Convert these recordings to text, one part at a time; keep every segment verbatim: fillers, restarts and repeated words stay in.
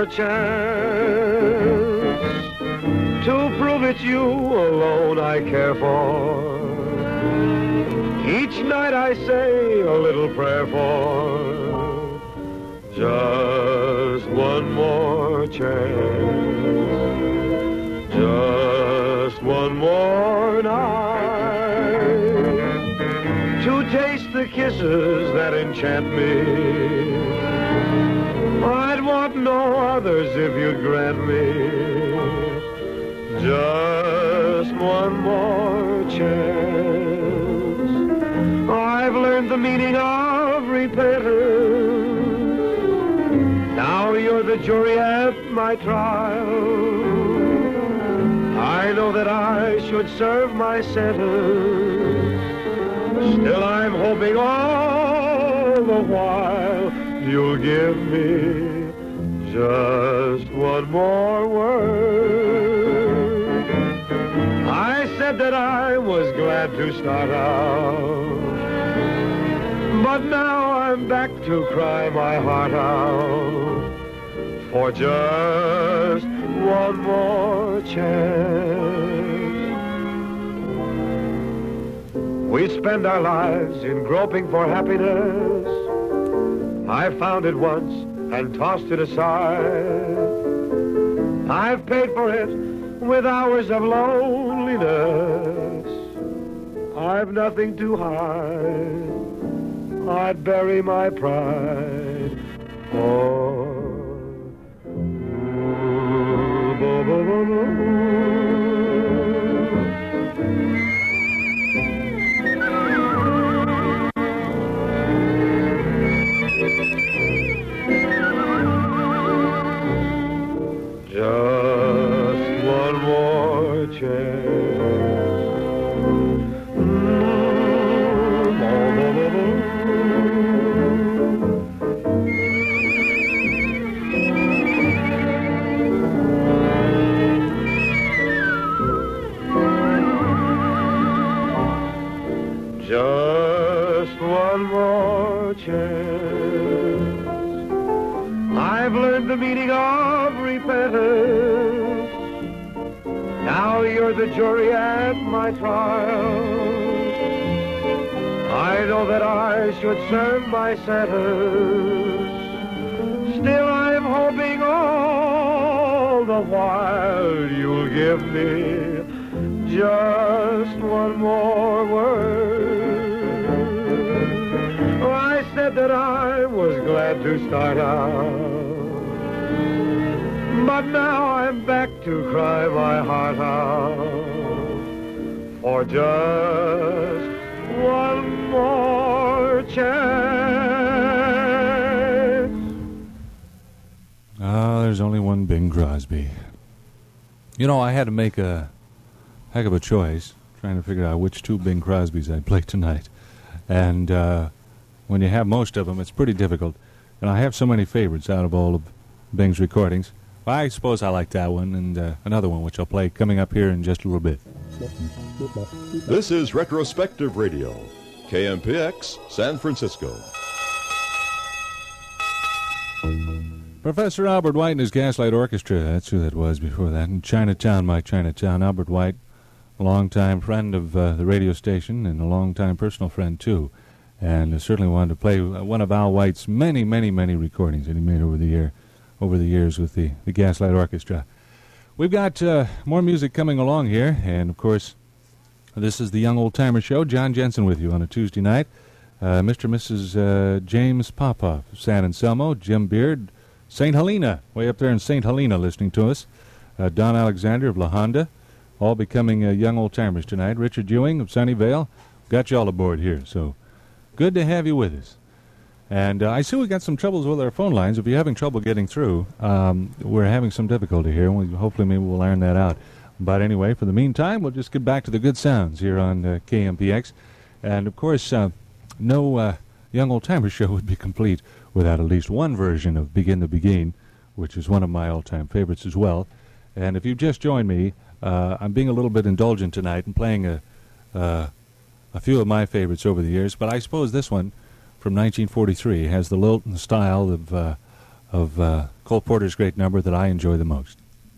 more chance to prove it's you alone I care for. Each night I say a little prayer for just one more chance, just one more night to taste the kisses that enchant me. I'd want no others if you'd grant me just one more chance. I've learned the meaning of repentance. Now you're the jury at my trial. I know that I should serve my sentence. Still I'm hoping all the while you'll give me just one more word. I said that I was glad to start out, but now I'm back to cry my heart out for just one more chance. We spend our lives in groping for happiness. I found it once and tossed it aside. I've paid for it with hours of loneliness. I've nothing to hide. I'd bury my pride. Oh, bo, bo, bo, bo. Just one more chance. Just one more chance. I've learned the meaning of repentance. Now you're the jury at my trial. I know that I should serve my sentence. Still I'm hoping all the while you'll give me just one more word. Oh, I said that I was glad to start out, but now I'm back to cry my heart out for just one more chance. Ah, there's only one Bing Crosby. You know, I had to make a heck of a choice, trying to figure out which two Bing Crosbys I'd play tonight. And uh, when you have most of them, it's pretty difficult. And I have so many favorites out of all of Bing's recordings. I suppose I like that one and uh, another one, which I'll play coming up here in just a little bit. This is Retrospective Radio, K M P X, San Francisco. Professor Albert White and his Gaslight Orchestra, that's who that was before that. And Chinatown, My Chinatown. Albert White, a longtime friend of uh, the radio station and a longtime personal friend, too. And I certainly wanted to play one of Al White's many, many, many recordings that he made over the year. over the years with the, the Gaslight Orchestra. We've got uh, more music coming along here, and of course, this is the Young Old Timer Show. John Jensen with you on a Tuesday night. Uh, Mister and Missus Uh, James Popoff of San Anselmo, Jim Beard, Saint Helena, way up there in Saint Helena listening to us, uh, Don Alexander of La Honda, all becoming uh, Young Old Timers tonight. Richard Ewing of Sunnyvale, got you all aboard here, so good to have you with us. And uh, I see we got some troubles with our phone lines. If you're having trouble getting through, um, we're having some difficulty here. We, hopefully maybe we'll iron that out. But anyway, for the meantime, we'll just get back to the good sounds here on uh, K M P X. And, of course, uh, no uh, Young Old Timer Show would be complete without at least one version of Begin to Begin, which is one of my all-time favorites as well. And if you've just joined me, uh, I'm being a little bit indulgent tonight and playing a, uh, a few of my favorites over the years. But I suppose this one, from nineteen forty-three, has the lilt and style of uh, of uh, Cole Porter's great number that I enjoy the most.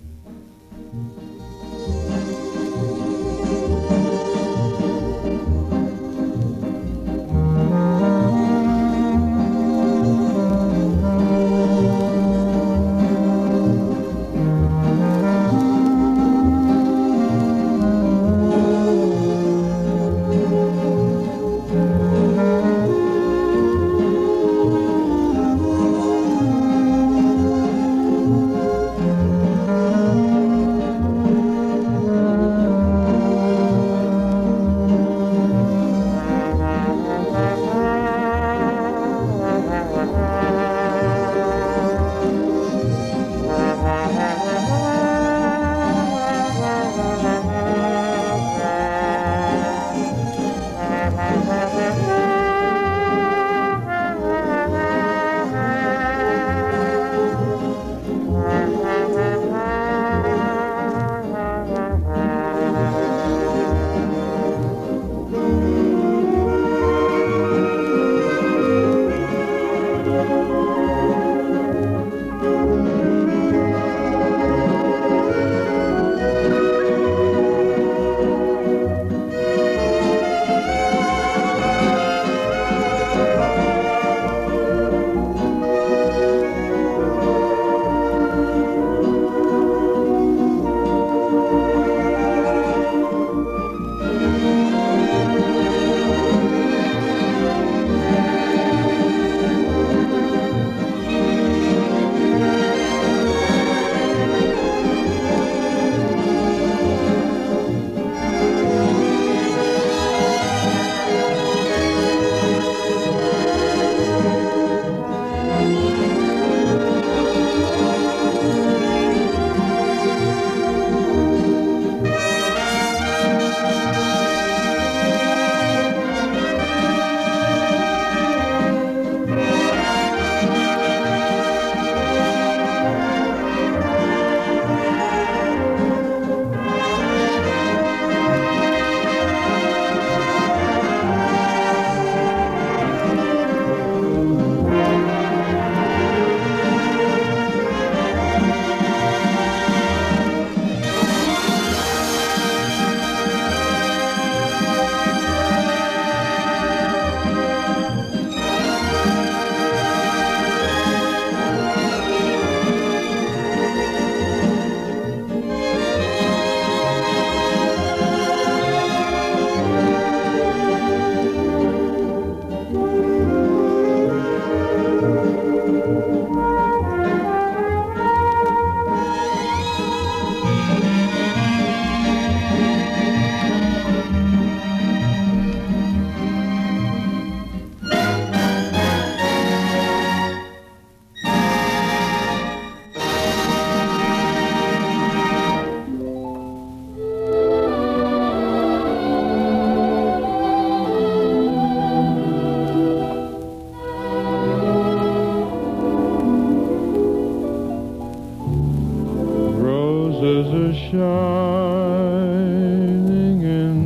shining in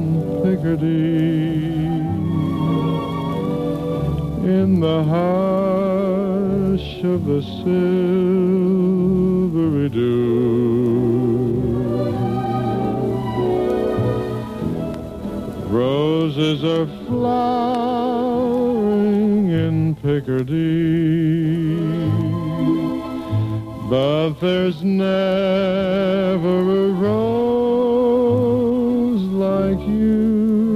Picardy, in the hush of the silvery dew. Roses are flowering in Picardy, but there's never a rose like you,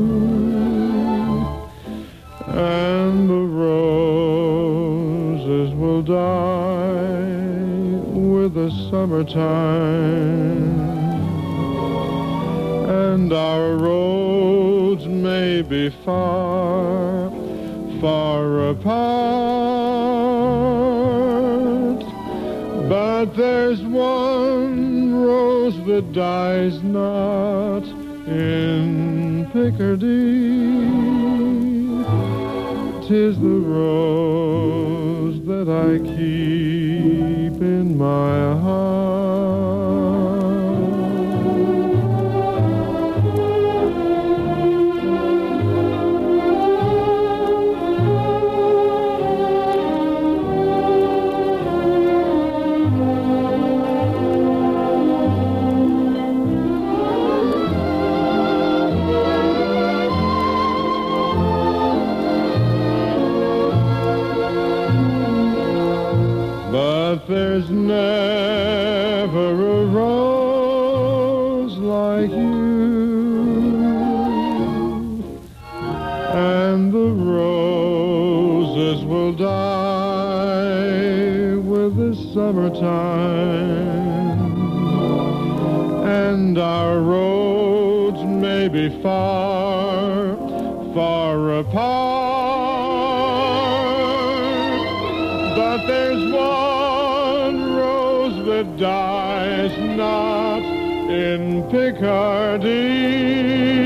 and the roses will die with the summertime, and our roads may be far, far apart, but there's one rose that dies not in Picardy. 'Tis the rose that I keep in my heart. summertime, and our roads may be far, far apart, but there's one rose that dies not in Picardy.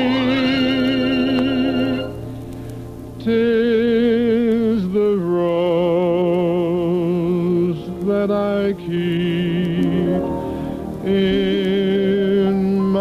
'Tis the rose that I keep in my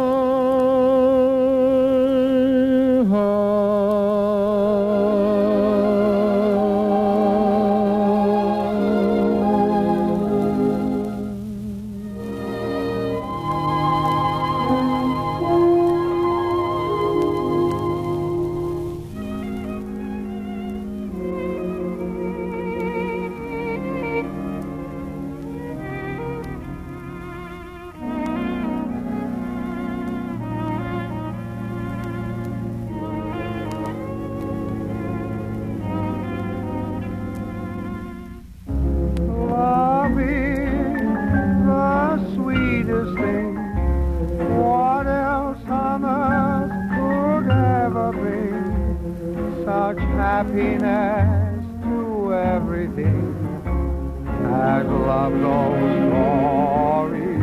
happiness to everything as love goes glory.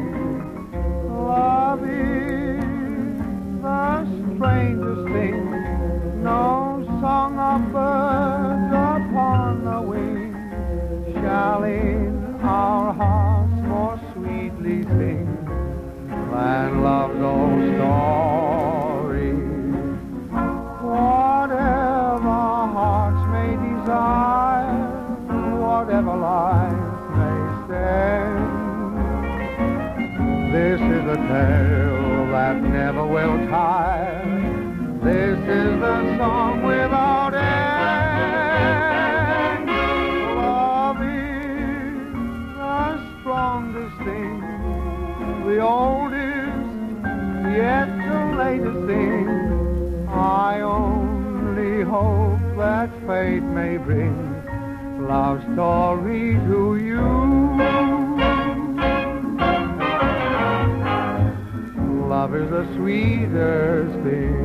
Love is the strangest thing, no song of birds upon the wing shall in our hearts more sweetly sing than love goes glory. Whatever hearts may desire, whatever life may send, this is a tale that never will tire. This is the song without end. Love is the strongest thing, the oldest, yet the latest thing. I only hope that fate may bring love story to you. Love is the sweetest thing.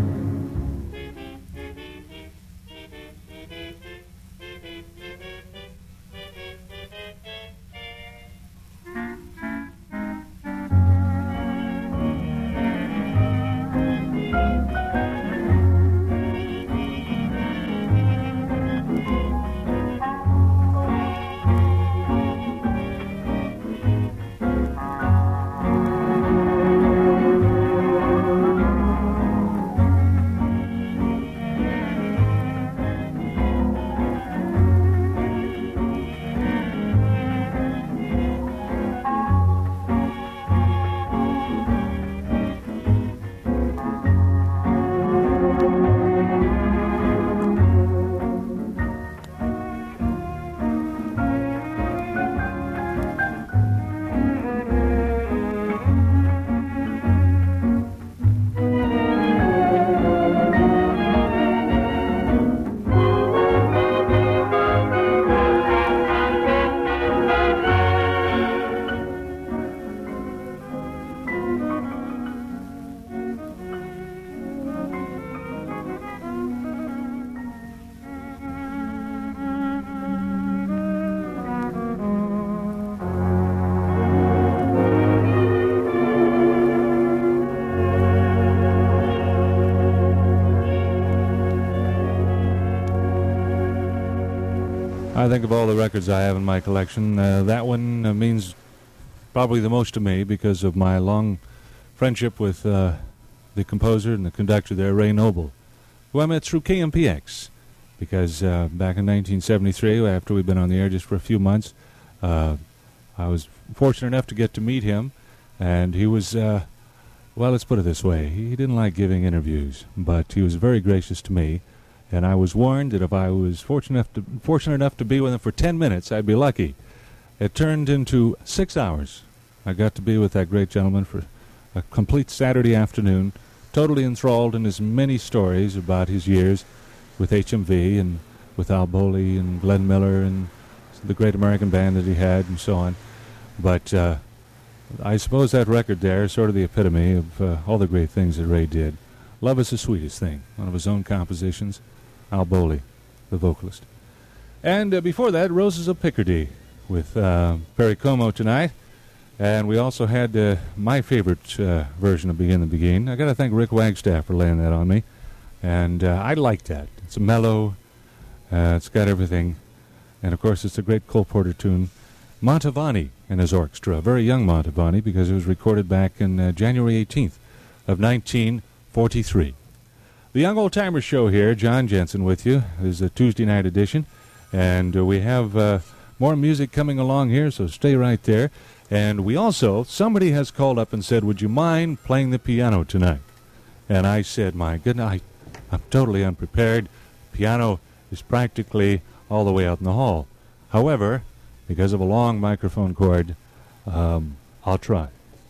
I think of all the records I have in my collection, uh, that one uh, means probably the most to me because of my long friendship with uh, the composer and the conductor there, Ray Noble, who I met through K M P X. Because uh, back in nineteen seventy-three, after we'd been on the air just for a few months, uh, I was fortunate enough to get to meet him, and he was, uh, well, let's put it this way, he didn't like giving interviews, but he was very gracious to me. And I was warned that if I was fortunate enough to, fortunate enough to be with him for ten minutes, I'd be lucky. It turned into six hours. I got to be with that great gentleman for a complete Saturday afternoon, totally enthralled in his many stories about his years with H M V and with Al Bowley and Glenn Miller and the great American band that he had and so on. But uh, I suppose that record there is sort of the epitome of uh, all the great things that Ray did. Love Is the Sweetest Thing, one of his own compositions. Al Bowley, the vocalist. And uh, before that, Roses of Picardy with uh, Perry Como tonight. And we also had uh, my favorite uh, version of Begin the Begin. I got to thank Rick Wagstaff for laying that on me. And uh, I like that. It's mellow. Uh, it's got everything. And, of course, it's a great Cole Porter tune. Mantovani and his orchestra. A very young Mantovani because it was recorded back in uh, January eighteenth of nineteen forty-three. The Young Old Timer Show here. John Jensen with you. This is a Tuesday night edition. And uh, we have uh, more music coming along here, so stay right there. And we also, somebody has called up and said, would you mind playing the piano tonight? And I said, my goodness, I, I'm totally unprepared. Piano is practically all the way out in the hall. However, because of a long microphone cord, um, I'll try.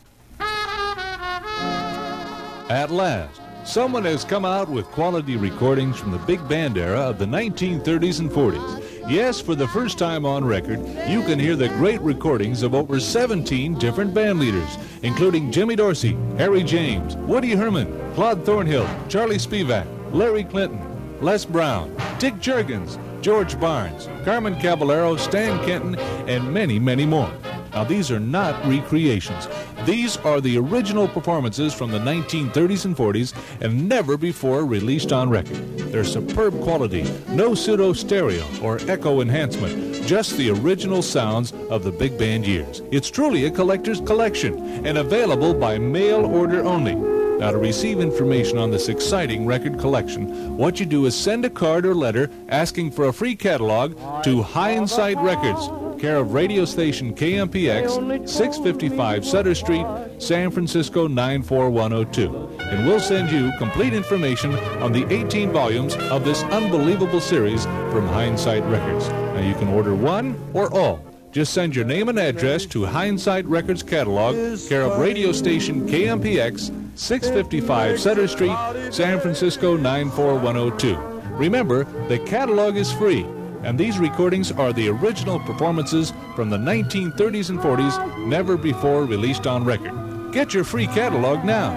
At last, someone has come out with quality recordings from the big band era of the nineteen thirties and forties. Yes, for the first time on record, you can hear the great recordings of over seventeen different band leaders, including Jimmy Dorsey, Harry James, Woody Herman, Claude Thornhill, Charlie Spivak, Larry Clinton, Les Brown, Dick Juergens, George Barnes, Carmen Caballero, Stan Kenton, and many, many more. Now, these are not recreations. These are the original performances from the nineteen thirties and forties and never before released on record. They're superb quality, no pseudo-stereo or echo enhancement, just the original sounds of the big band years. It's truly a collector's collection and available by mail order only. Now, to receive information on this exciting record collection, what you do is send a card or letter asking for a free catalog to Hindsight Records, care of radio station K M P X, six fifty-five Sutter Street, San Francisco nine four one oh two. And we'll send you complete information on the eighteen volumes of this unbelievable series from Hindsight Records. Now, you can order one or all. Just send your name and address to Hindsight Records Catalog, care of radio station K M P X, six fifty-five Sutter Street, San Francisco nine four one oh two. Remember, the catalog is free, and these recordings are the original performances from the nineteen thirties and forties, never before released on record. Get your free catalog now.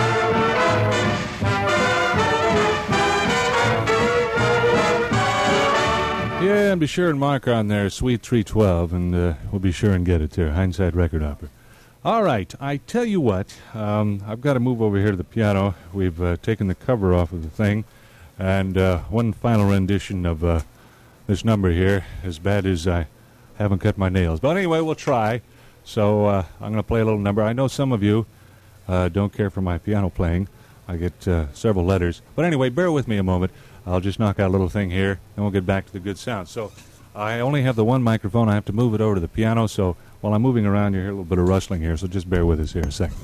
Yeah, and be sure and mark on there, Suite three twelve, and uh, we'll be sure and get it there, Hindsight Record Opera. All right, I tell you what, um, I've got to move over here to the piano. We've uh, taken the cover off of the thing, and uh, one final rendition of uh, this number here, as bad as I haven't cut my nails. But anyway, we'll try. So uh, I'm going to play a little number. I know some of you uh, don't care for my piano playing. I get uh, several letters. But anyway, bear with me a moment. I'll just knock out a little thing here, and we'll get back to the good sound. So I only have the one microphone. I have to move it over to the piano. So while I'm moving around, you hear a little bit of rustling here. So just bear with us here a second.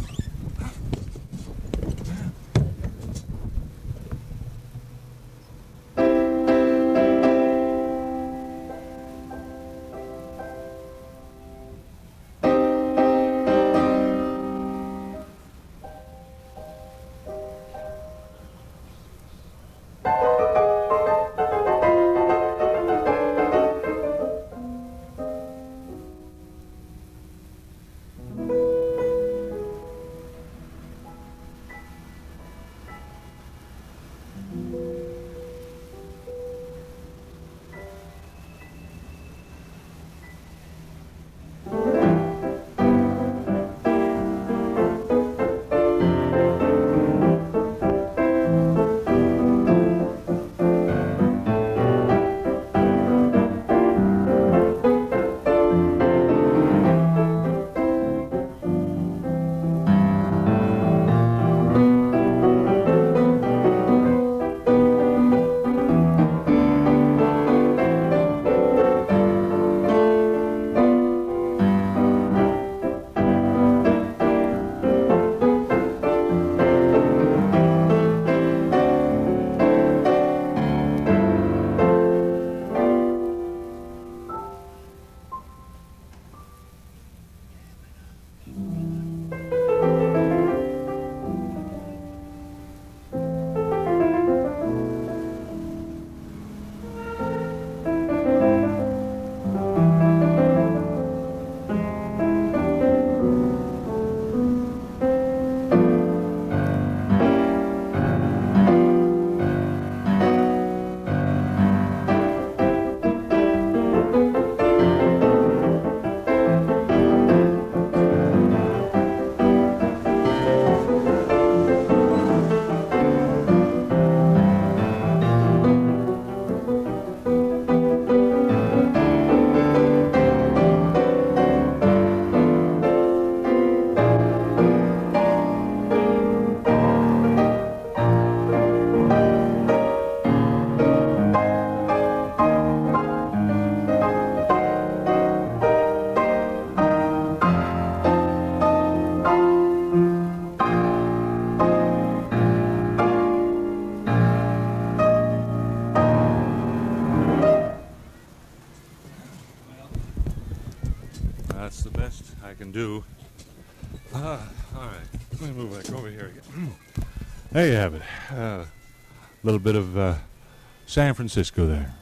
can do. Uh, all right. Let me move back over here again. There you have it. A uh, little bit of uh, San Francisco there.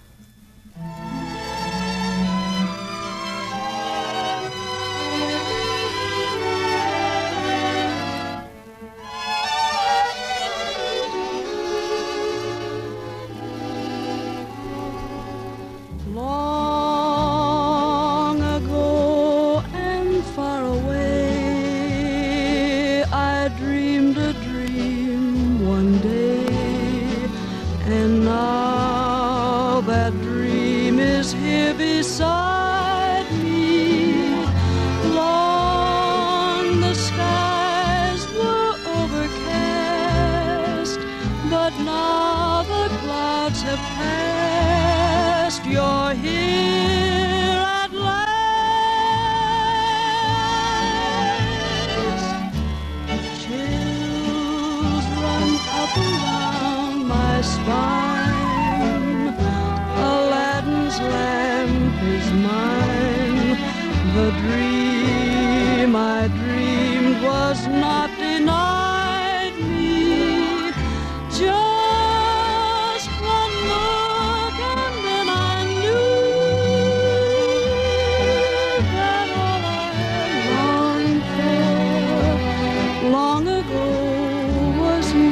Long ago and far away, I dreamed a dream one day, and now that dream is here beside me. Long the skies were overcast, but now the clouds have passed. You're here at last. Chills run up and down my spine. Aladdin's lamp is mine. The dream I dreamed was not denied me. Just one look and then I knew that all I longed for long ago was you.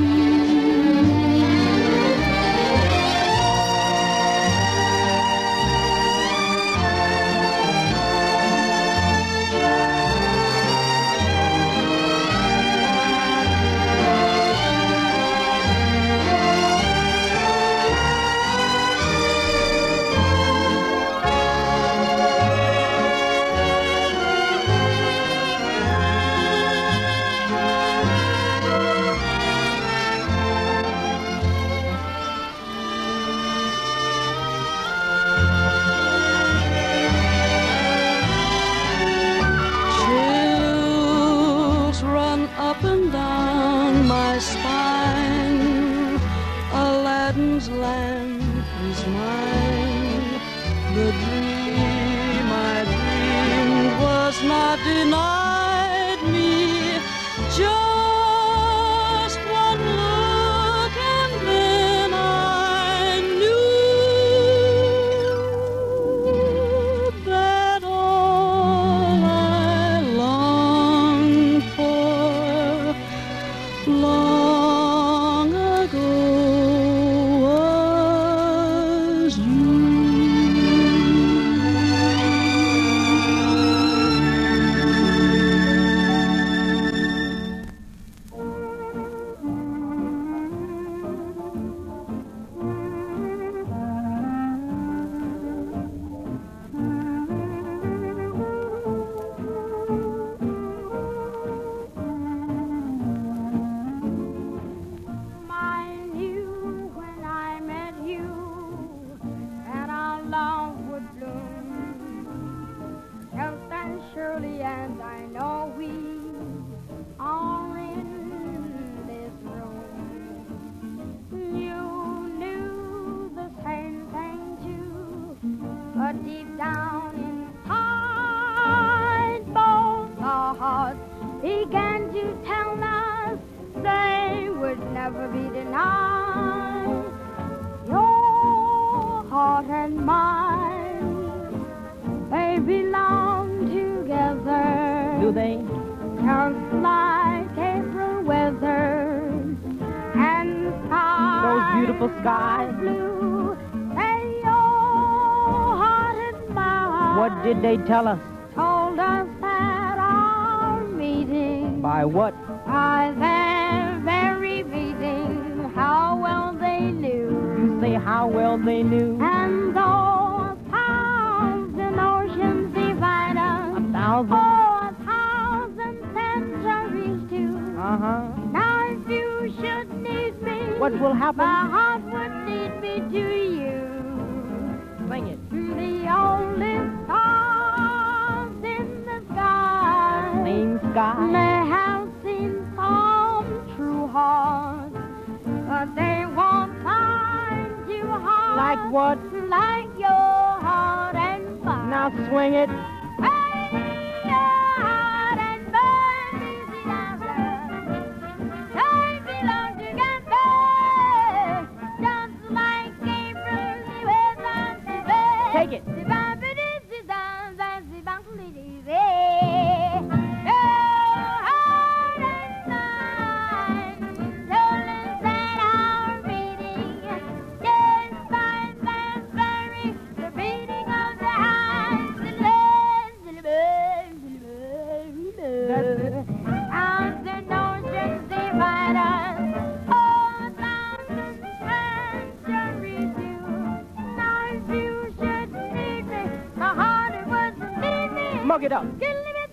Chills run up and down my spine. Aladdin's lamp is mine. The dream I dreamed was not denied me. Just one look and then I knew that all I longed for long ago was you. I knew when I met you that our love would bloom just as surely as I know we are in this room. You knew the same thing too, but deep down inside both our hearts began to tell us they would never be denied. Your heart and mine, they belong together. Do they? Just like April weather and skies. Those beautiful skies. Blue, say your heart and mine. What did they tell us? Told us that our meeting By what? by their very beating, how well they knew. You say how well they knew. And though a thousand oceans divide us, A thousand? oh, a thousand centuries too. Uh-huh. Now if you should need me, What will happen? my heart would lead me to you. Sing it. The only stars in the sky Same sky. may have seen some true hearts, but they won't find two hearts Like what? like your heart and mine. Now swing it. Hey, your Chug it up. The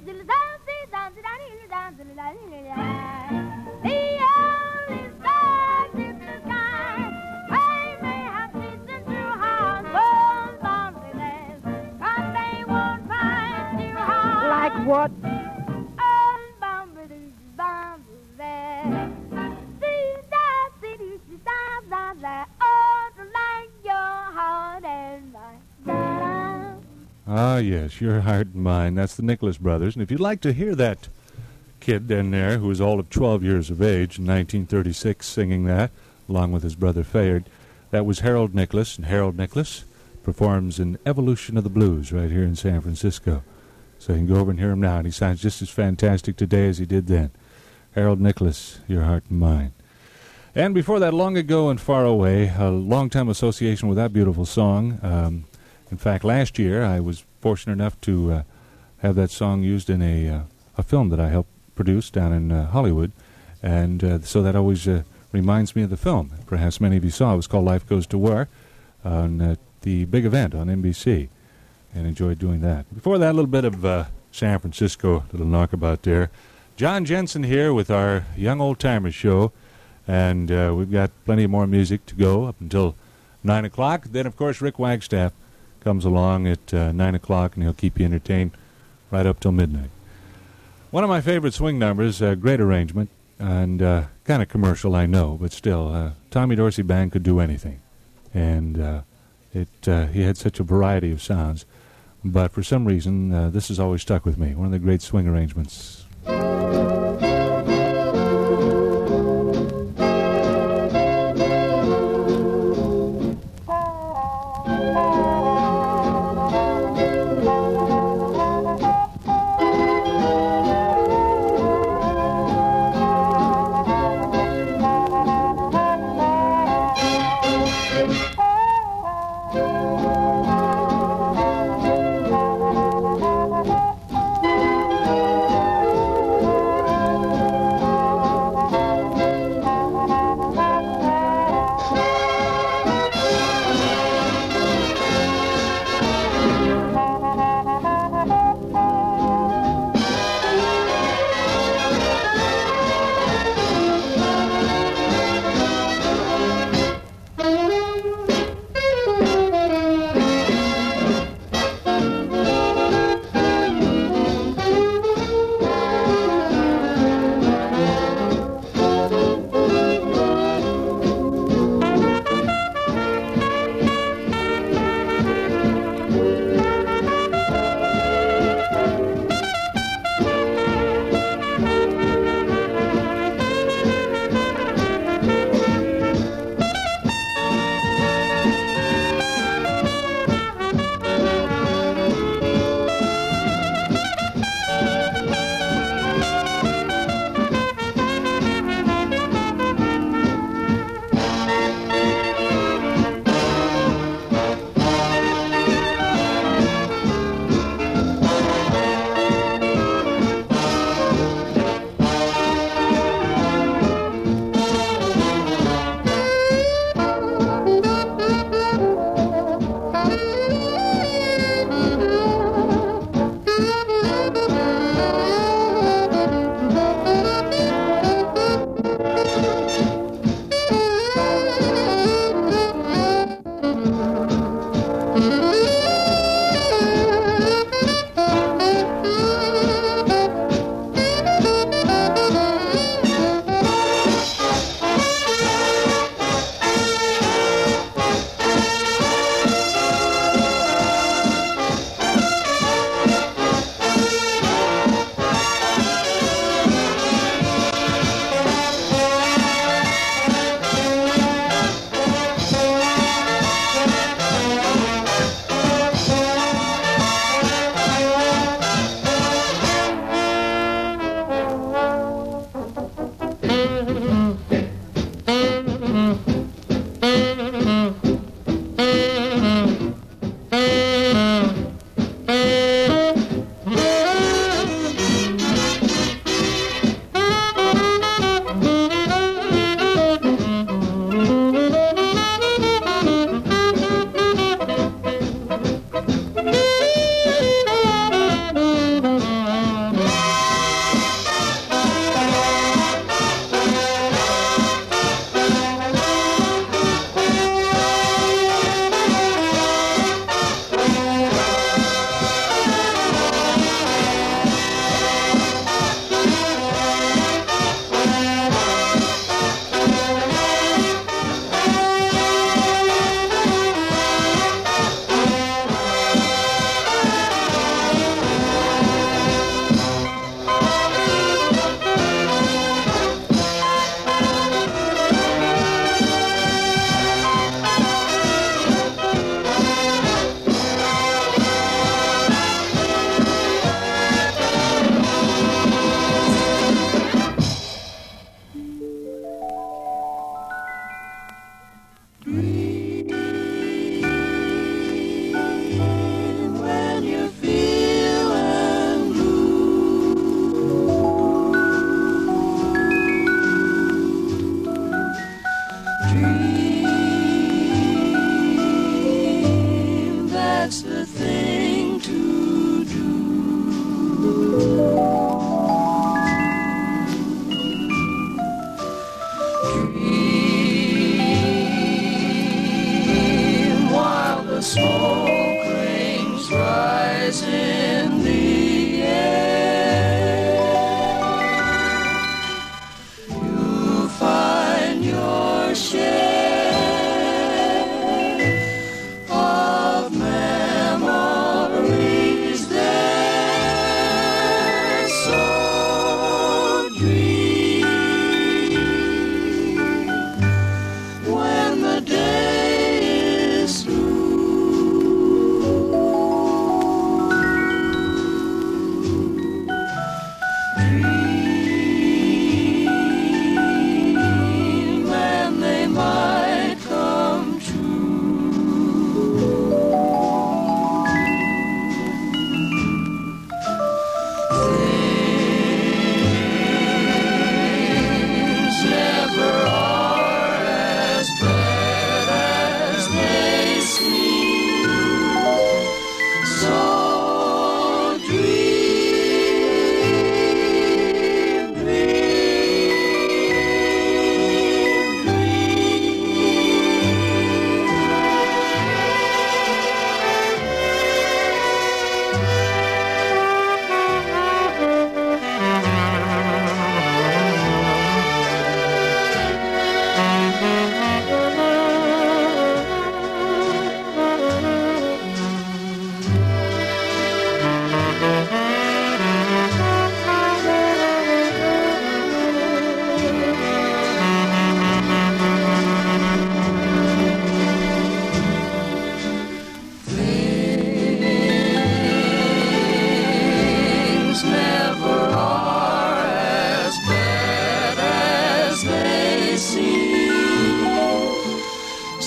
only stars in the sky, they may have seasons too hard, those loneliness, but they won't find too hard. Like what? Oh, bumbity, bumbity, see that, see this, see that, that, that, oh, to like your heart and mine. Da-da. Ah, yes, Your Heart and Mine. That's the Nicholas Brothers. And if you'd like to hear that kid in there who was all of twelve years of age in nineteen thirty-six singing that, along with his brother Fayard, that was Harold Nicholas. And Harold Nicholas performs an Evolution of the Blues right here in San Francisco. So you can go over and hear him now, and he sounds just as fantastic today as he did then. Harold Nicholas, Your Heart and Mine. And before that, Long Ago and Far Away, a long-time association with that beautiful song. Um, in fact, last year I was fortunate enough to uh, have that song used in a, uh, a film that I helped produce down in uh, Hollywood, and uh, so that always uh, reminds me of the film. Perhaps many of you saw it. It was called Life Goes to War on uh, the big event on N B C, and enjoyed doing that. Before that, a little bit of uh, San Francisco, little knockabout there. John Jensen here with our Young Old Timers show, and uh, we've got plenty more music to go up until nine o'clock. Then, of course, Rick Wagstaff comes along at uh, nine o'clock, and he'll keep you entertained right up till midnight. One of my favorite swing numbers, uh, great arrangement, and uh, kind of commercial, I know, but still, uh, Tommy Dorsey Band could do anything. And uh, it uh, he had such a variety of sounds. But for some reason, uh, this has always stuck with me. One of the great swing arrangements.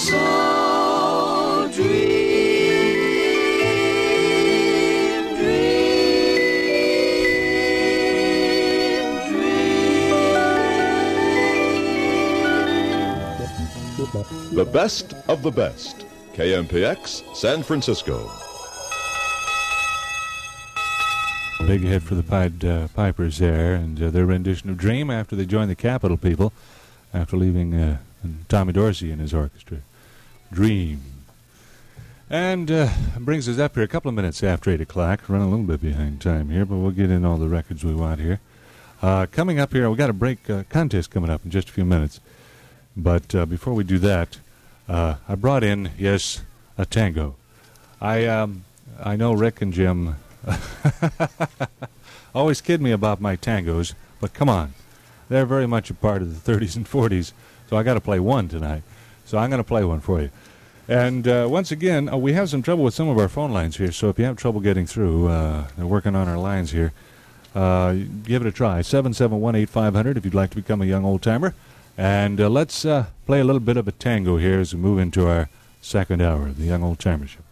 So dream, dream, dream. The best of the best. K M P X, San Francisco. Big hit for the Pied uh, Pipers there, and uh, their rendition of Dream after they joined the Capitol People, after leaving uh, Tommy Dorsey and his orchestra. Dream. And uh, brings us up here a couple of minutes after eight o'clock. Running a little bit behind time here, but we'll get in all the records we want here. Uh, coming up here, we got a break uh, contest coming up in just a few minutes. But uh, before we do that, uh, I brought in, yes, a tango. I um, I know Rick and Jim always kid me about my tangos, but come on. They're very much a part of the thirties and forties, so I got to play one tonight. So I'm going to play one for you. And uh, once again, uh, we have some trouble with some of our phone lines here, so if you have trouble getting through, uh, they're working on our lines here. Uh, give it a try. seven seven one, eight five hundred if you'd like to become a young old-timer. And uh, let's uh, play a little bit of a tango here as we move into our second hour of the Young Old-Timer Show.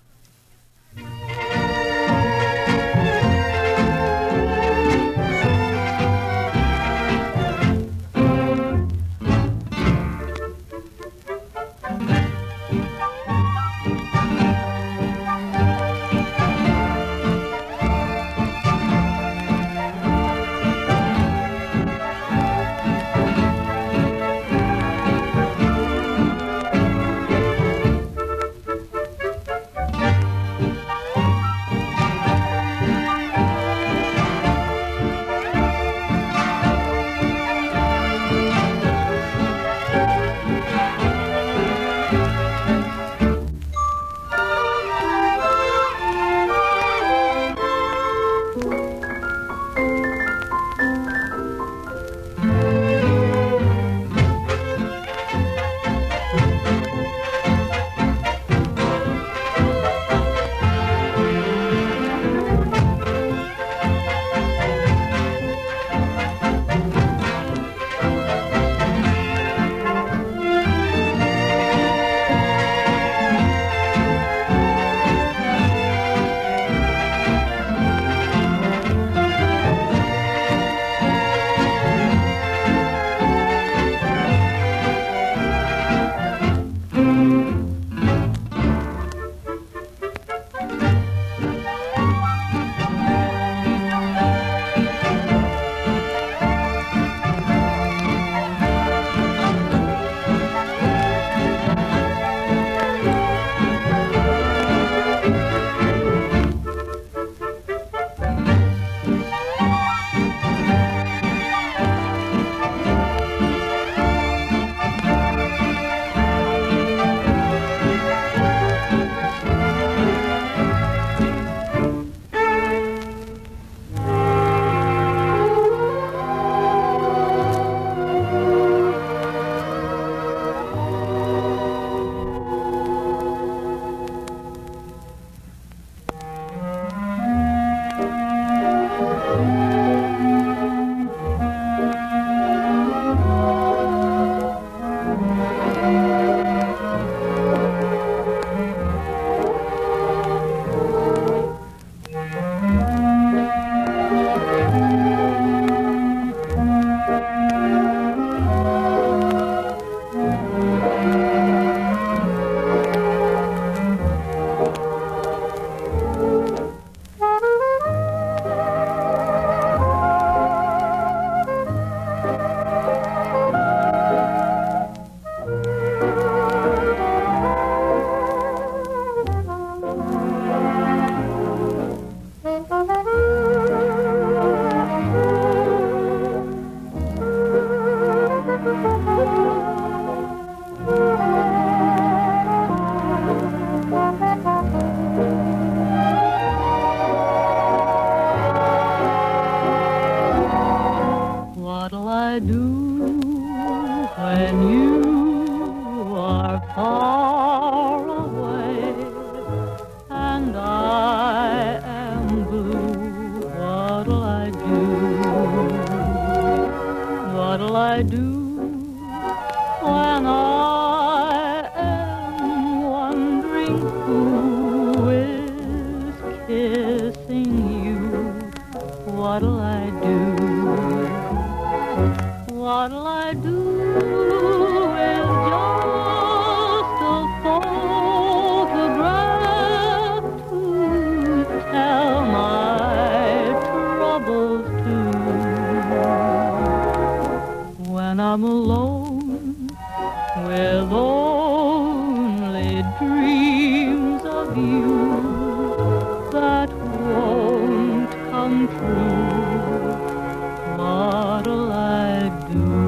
you that won't come true. What'll I do?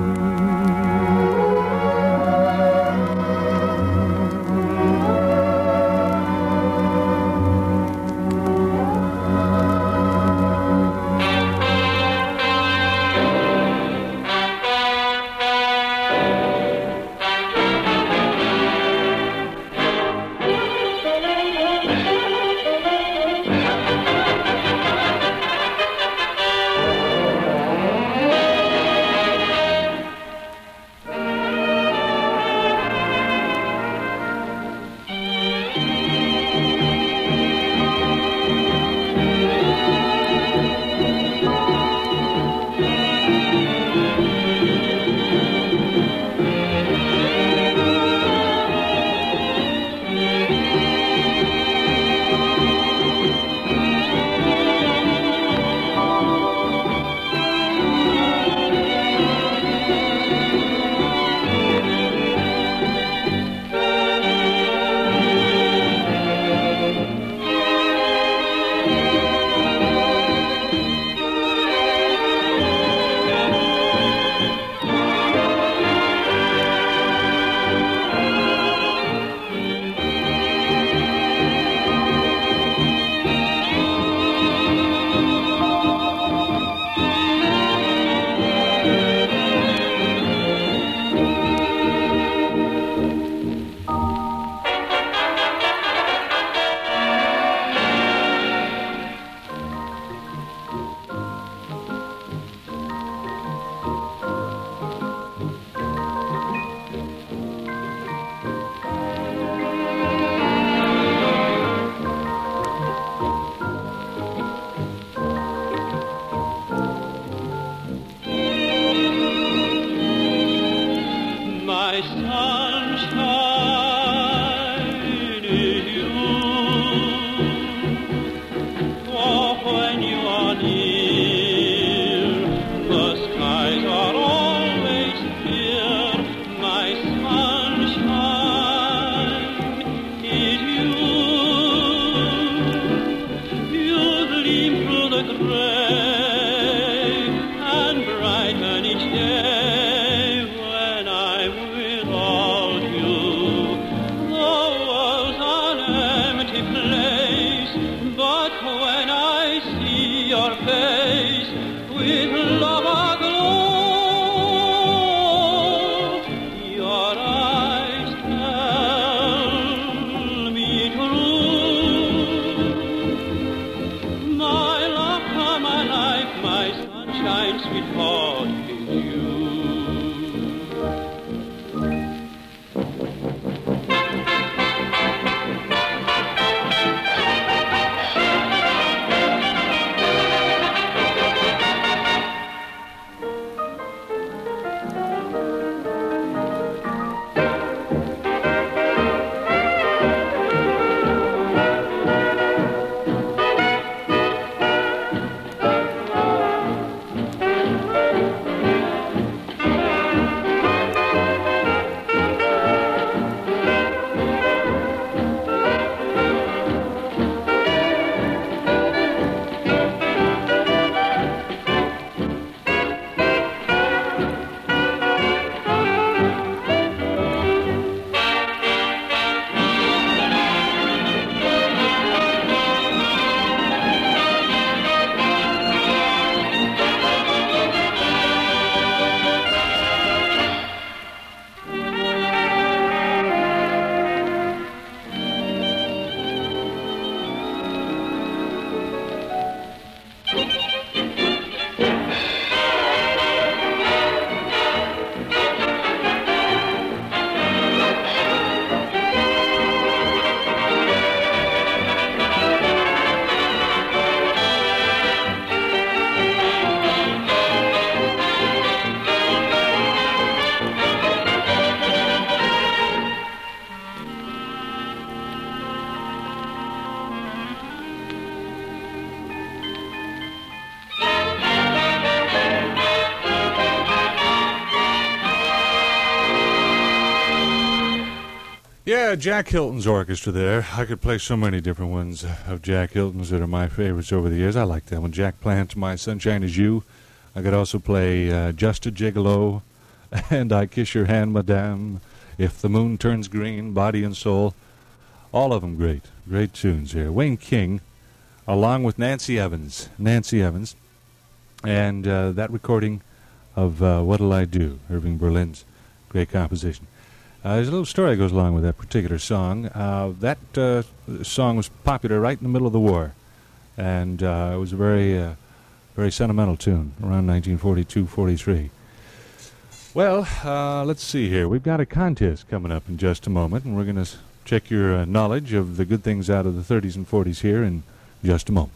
Yeah, Jack Hilton's orchestra there. I could play so many different ones of Jack Hilton's that are my favorites over the years. I like that one. Jack Plant, My Sunshine Is You. I could also play uh, Just a Gigolo, and I Kiss Your Hand, Madame, If the Moon Turns Green, Body and Soul. All of them great. Great tunes here. Wayne King, along with Nancy Evans. Nancy Evans. And uh, that recording of uh, What'll I Do, Irving Berlin's great composition. Uh, there's a little story that goes along with that particular song. Uh, that uh, song was popular right in the middle of the war, and uh, it was a very, uh, very sentimental tune around nineteen forty-two forty-three. Well, uh, let's see here. We've got a contest coming up in just a moment, and we're going to check your uh, knowledge of the good things out of the thirties and forties here in just a moment.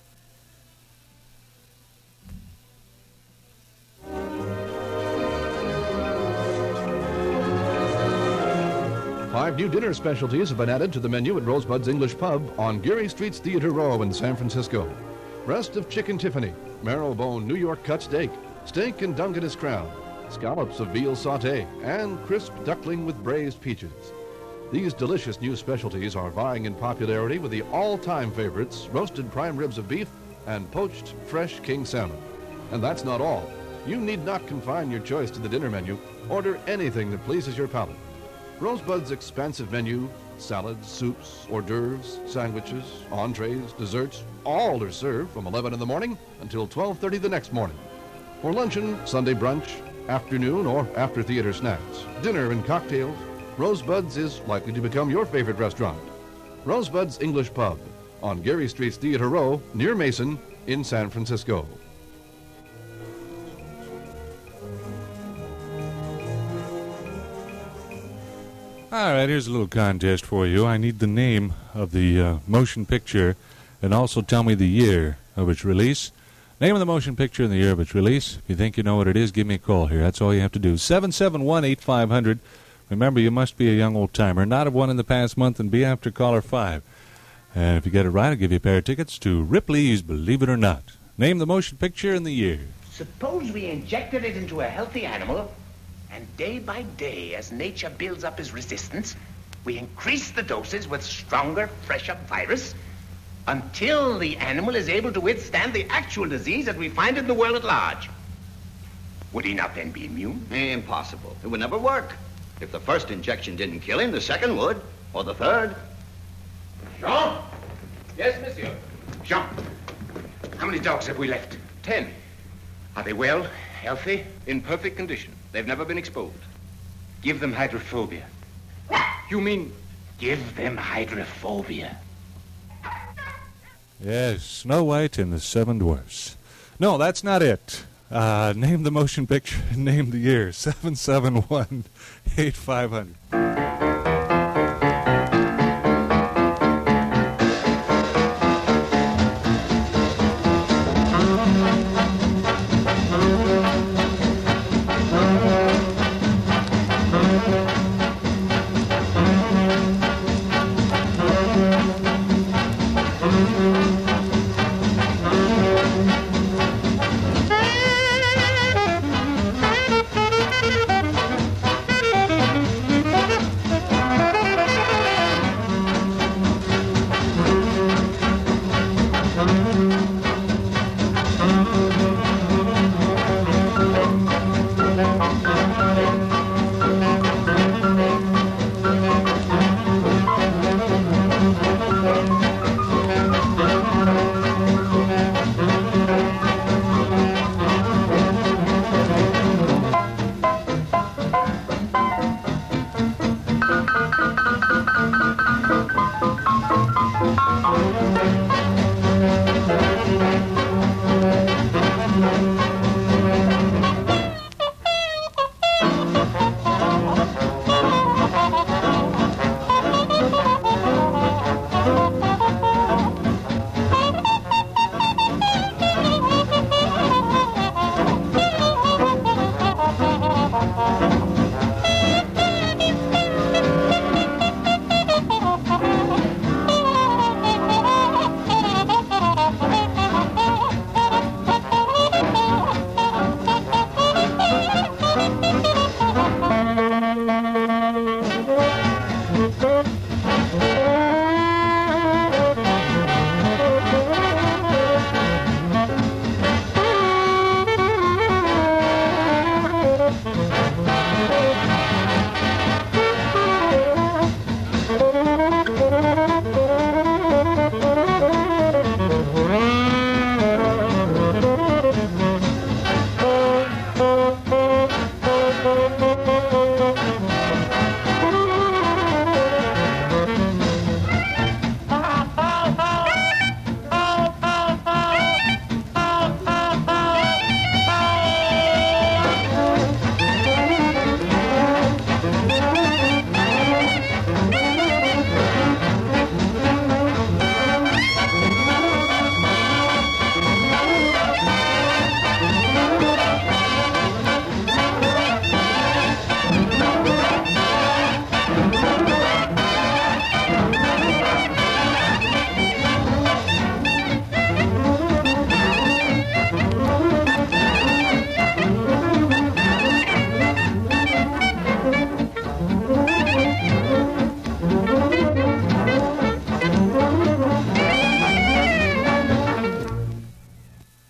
Five new dinner specialties have been added to the menu at Rosebud's English Pub on Geary Street's Theater Row in San Francisco. Breast of chicken Tiffany, marrow-bone New York cut steak, steak and Dungeness crown, scallops of veal sauté, and crisp duckling with braised peaches. These delicious new specialties are vying in popularity with the all-time favorites, roasted prime ribs of beef and poached fresh king salmon. And that's not all. You need not confine your choice to the dinner menu. Order anything that pleases your palate. Rosebud's expansive menu, salads, soups, hors d'oeuvres, sandwiches, entrees, desserts, all are served from eleven in the morning until twelve thirty the next morning. For luncheon, Sunday brunch, afternoon or after theater snacks, dinner and cocktails, Rosebud's is likely to become your favorite restaurant. Rosebud's English Pub on Geary Street's Theater Row near Mason in San Francisco. All right, here's a little contest for you. I need the name of the uh, motion picture and also tell me the year of its release. Name of the motion picture and the year of its release. If you think you know what it is, give me a call here. That's all you have to do. seven seven one, eight five zero zero. Remember, you must be a young old-timer, not have won in the past month, and be after caller five. And if you get it right, I'll give you a pair of tickets to Ripley's Believe It or Not. Name the motion picture and the year. Suppose we injected it into a healthy animal, and day by day, as nature builds up its resistance, we increase the doses with stronger, fresher virus until the animal is able to withstand the actual disease that we find in the world at large. Would he not then be immune? Impossible. It would never work. If the first injection didn't kill him, the second would, or the third. Jean? Yes, monsieur. Jean, how many dogs have we left? Ten. Are they well, healthy? In perfect condition. They've never been exposed. Give them hydrophobia. You mean? Give them hydrophobia. Yes, Snow White and the Seven Dwarfs. No, that's not it. Uh, name the motion picture and name the year. seven seven one, eight five zero zero.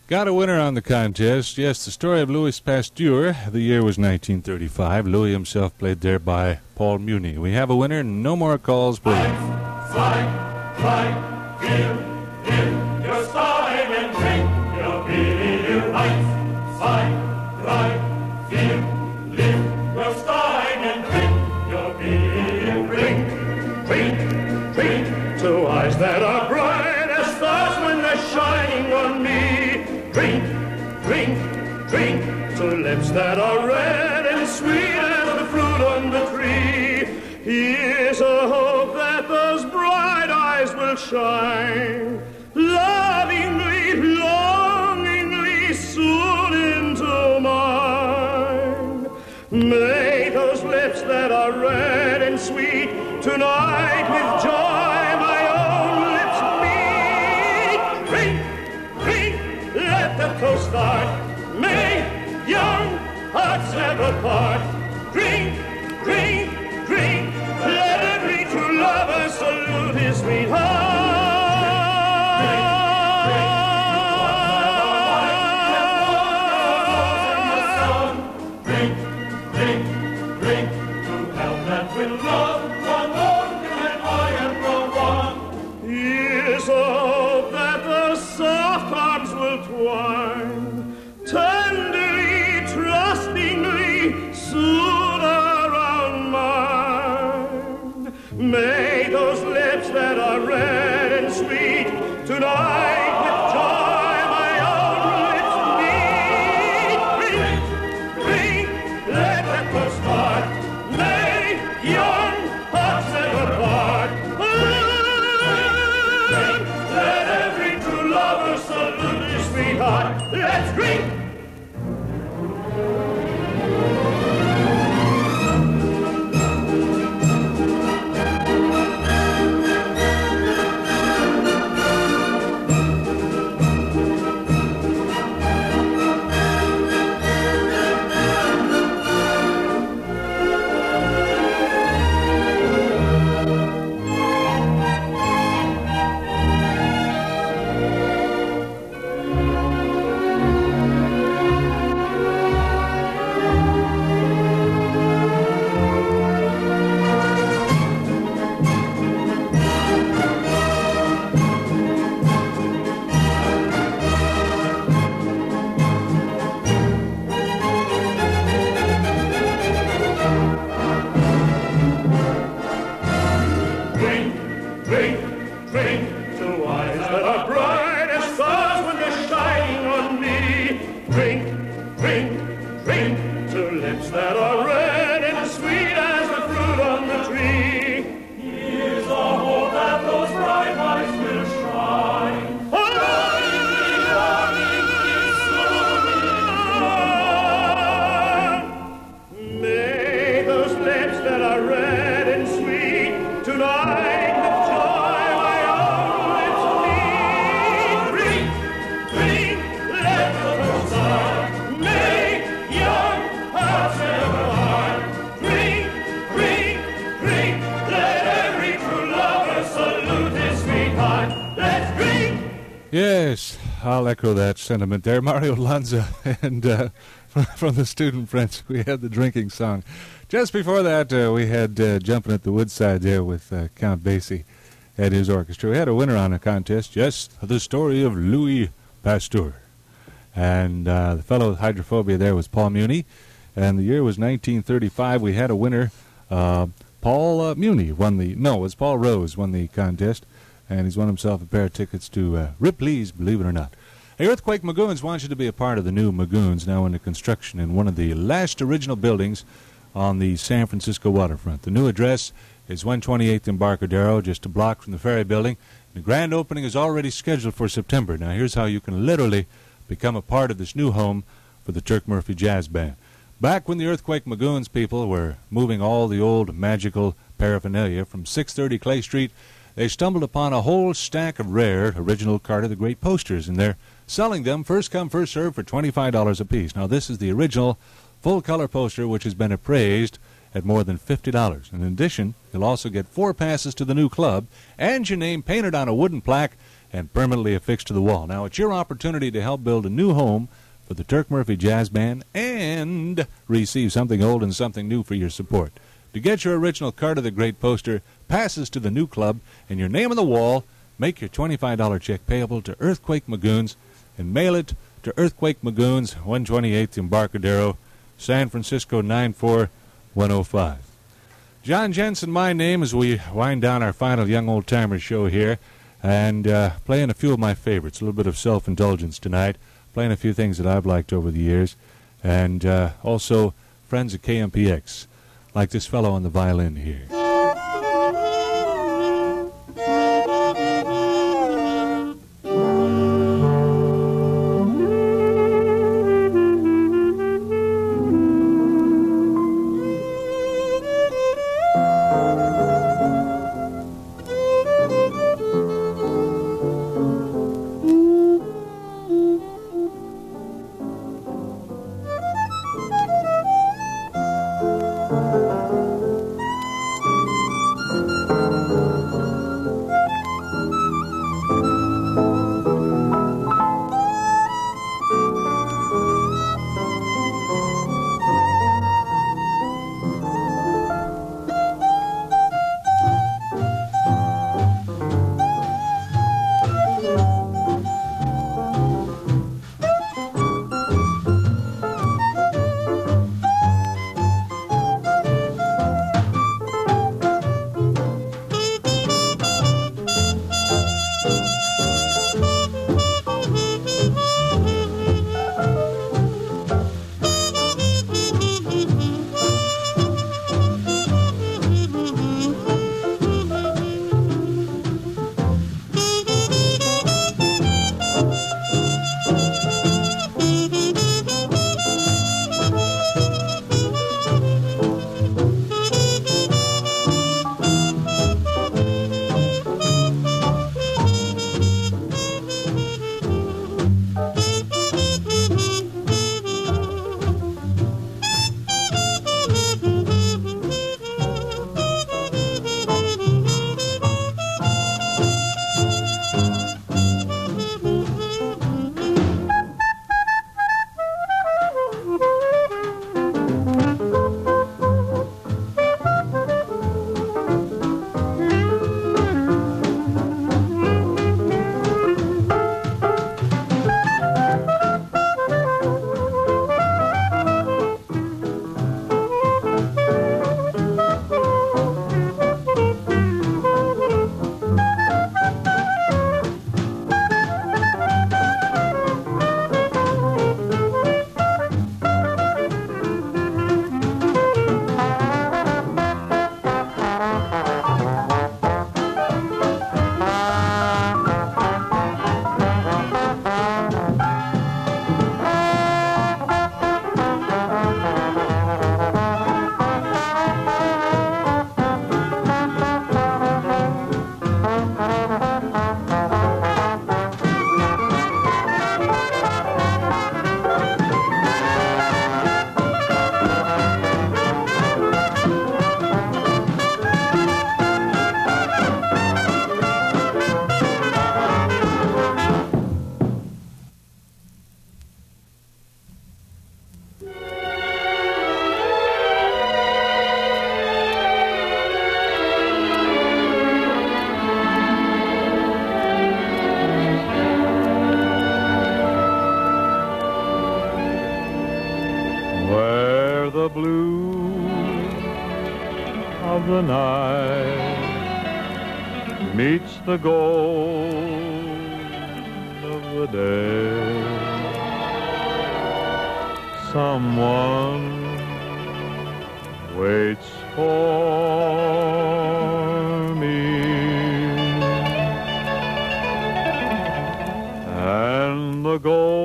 Got a winner on the contest. Yes, the story of Louis Pasteur. The year was nineteen thirty-five. Louis himself played there by Paul Muni. We have a winner. No more calls, please. Fly, fly, feel in your style and drink your beer. Ice, fly, fly, feel, live your style and drink your beer. Drink, drink, drink to eyes that are bright as stars when they're shining on me. Drink, drink, drink to lips that are red and sweet as the fruit on the tree. Here's a hope that those bright eyes will shine lovingly, longingly soon into mine. May those lips that are red and sweet tonight with joy my own lips meet. Drink, drink, let the toast start. May young hearts never part. Drink, drink, drink, let every true lover salute his sweetheart. Drink, drink, drink, to health that will love one more and I am the one. Here's a hope that the soft arms will twine tenderly, trustingly, soon around mine. May those lips that are red and sweet tonight with joy my own lips meet. Drink, drink, let that go start. May young hearts never part. Let every true lover salute his sweetheart. Let's drink. Yes, I'll echo that sentiment there. Mario Lanza and uh, from the Student Friends, we had the drinking song. Just before that, uh, we had uh, Jumping at the Woodside there with uh, Count Basie and his orchestra. We had a winner on a contest, just the story of Louis Pasteur. And uh, the fellow with hydrophobia there was Paul Muni, and the year was nineteen thirty-five. We had a winner. Uh, Paul uh, Muni won the, no, it was Paul Rose won the contest. And he's won himself a pair of tickets to uh, Ripley's, believe it or not. Hey, Earthquake Magoons wants you to be a part of the new Magoons now under construction in one of the last original buildings on the San Francisco waterfront. The new address is one twenty-eighth Embarcadero, just a block from the Ferry Building. The grand opening is already scheduled for September. Now, here's how you can literally become a part of this new home for the Turk Murphy Jazz Band. Back when the Earthquake Magoons people were moving all the old magical paraphernalia from six thirty Clay Street, they stumbled upon a whole stack of rare original Carter the Great posters, and they're selling them first come, first served for twenty-five dollars a piece. Now, this is the original full-color poster, which has been appraised at more than fifty dollars. In addition, you'll also get four passes to the new club and your name painted on a wooden plaque and permanently affixed to the wall. Now, it's your opportunity to help build a new home for the Turk Murphy Jazz Band and receive something old and something new for your support. To get your original Card of the Great poster, passes to the new club, and your name on the wall, make your twenty-five dollar check payable to Earthquake Magoons and mail it to Earthquake Magoons, one twenty-eighth Embarcadero, San Francisco nine four one oh five. John Jensen, my name, as we wind down our final Young Old Timer show here, and uh, playing a few of my favorites, a little bit of self-indulgence tonight, playing a few things that I've liked over the years, and uh, also friends at K M P X, like this fellow on the violin here. the blue of the night meets the gold of the day. Someone waits for me, and the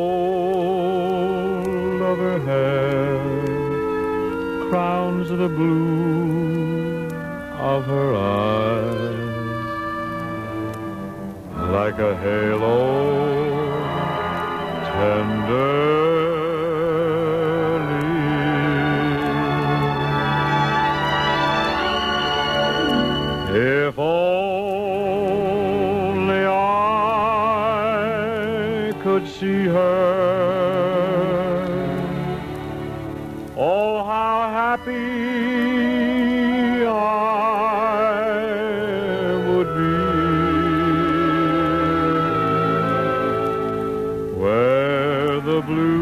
gold of her hair crowns the blue of her eyes like a halo tenderly. If only I see her. Oh, how happy I would be where the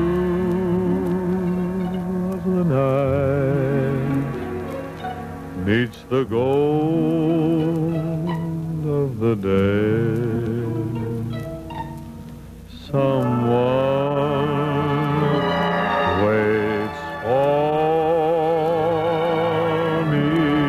blue of the night meets the gold of the day. Someone waits for me.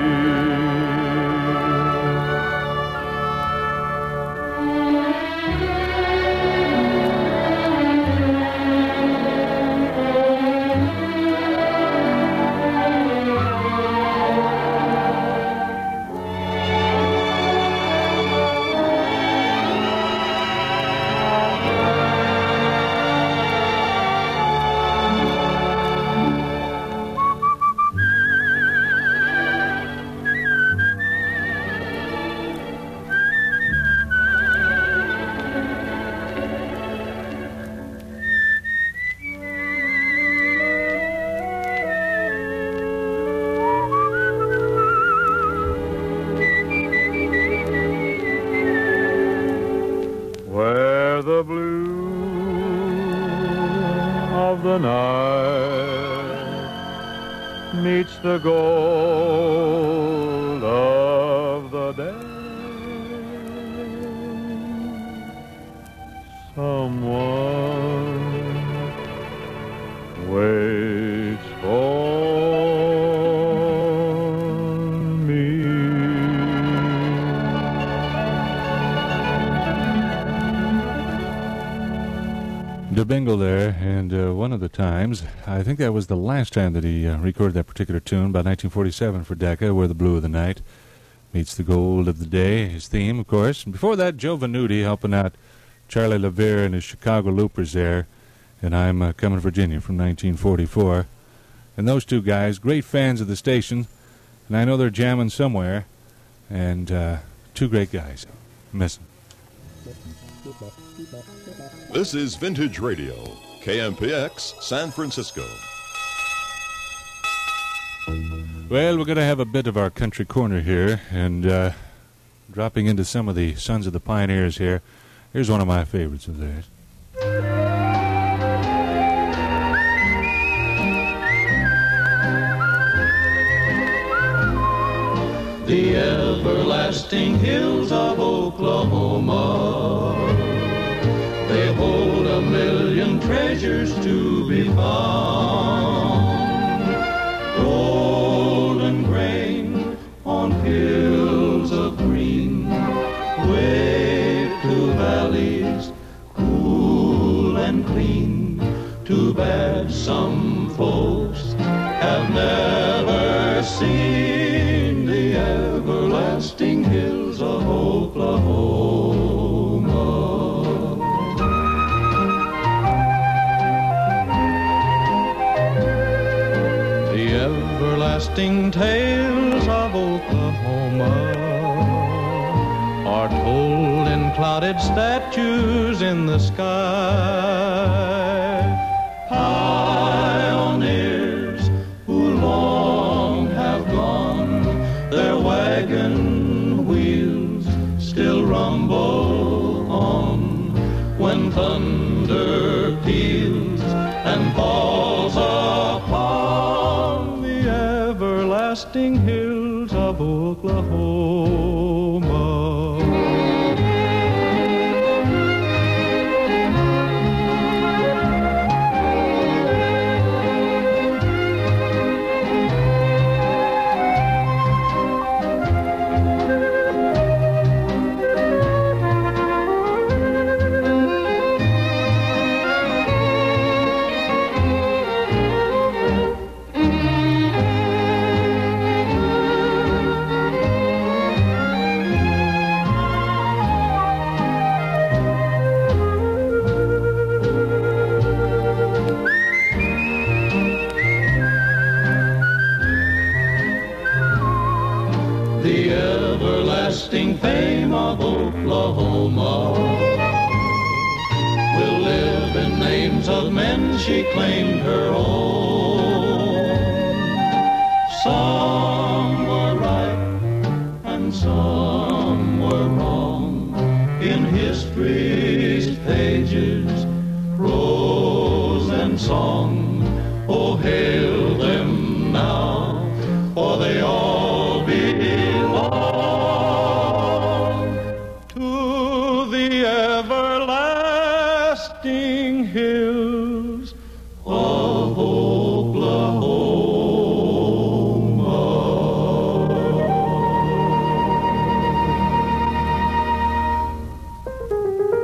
Where the blue of the night meets the gold of the day. Someone waits for me. DeBingle there, and uh, one of the times, I think that was the last time that he uh, recorded that particular tune, about nineteen forty-seven for Decca, Where the Blue of the Night Meets the Gold of the Day, his theme, of course. And before that, Joe Venuti helping out Charlie LaVere and his Chicago Loopers there, and I'm uh, Coming Virginia from nineteen forty-four. And those two guys, great fans of the station, and I know they're jamming somewhere, and uh, two great guys. Miss them. This is Vintage Radio, K M P X, San Francisco. Well, we're going to have a bit of our country corner here, and uh, dropping into some of the Sons of the Pioneers here. Here's one of my favorites of theirs. The everlasting hills of Oklahoma, they hold a million treasures to be found. Golden grain on hills of green, wave to valleys cool and clean. Too bad some folks have never seen the everlasting hills of Oklahoma. Everlasting tales of Oklahoma are told in clouded statues in the sky. Pioneers who long have gone, their wagon wheels still rumble on when thunder peals and falls upon the everlasting hills of Oklahoma. Fame of Oklahoma will live names of men she claimed her own. Some were right and some were wrong in history's pages, prose and song. Oh, hail them now, for they all belong to the everlasting hills of Oklahoma.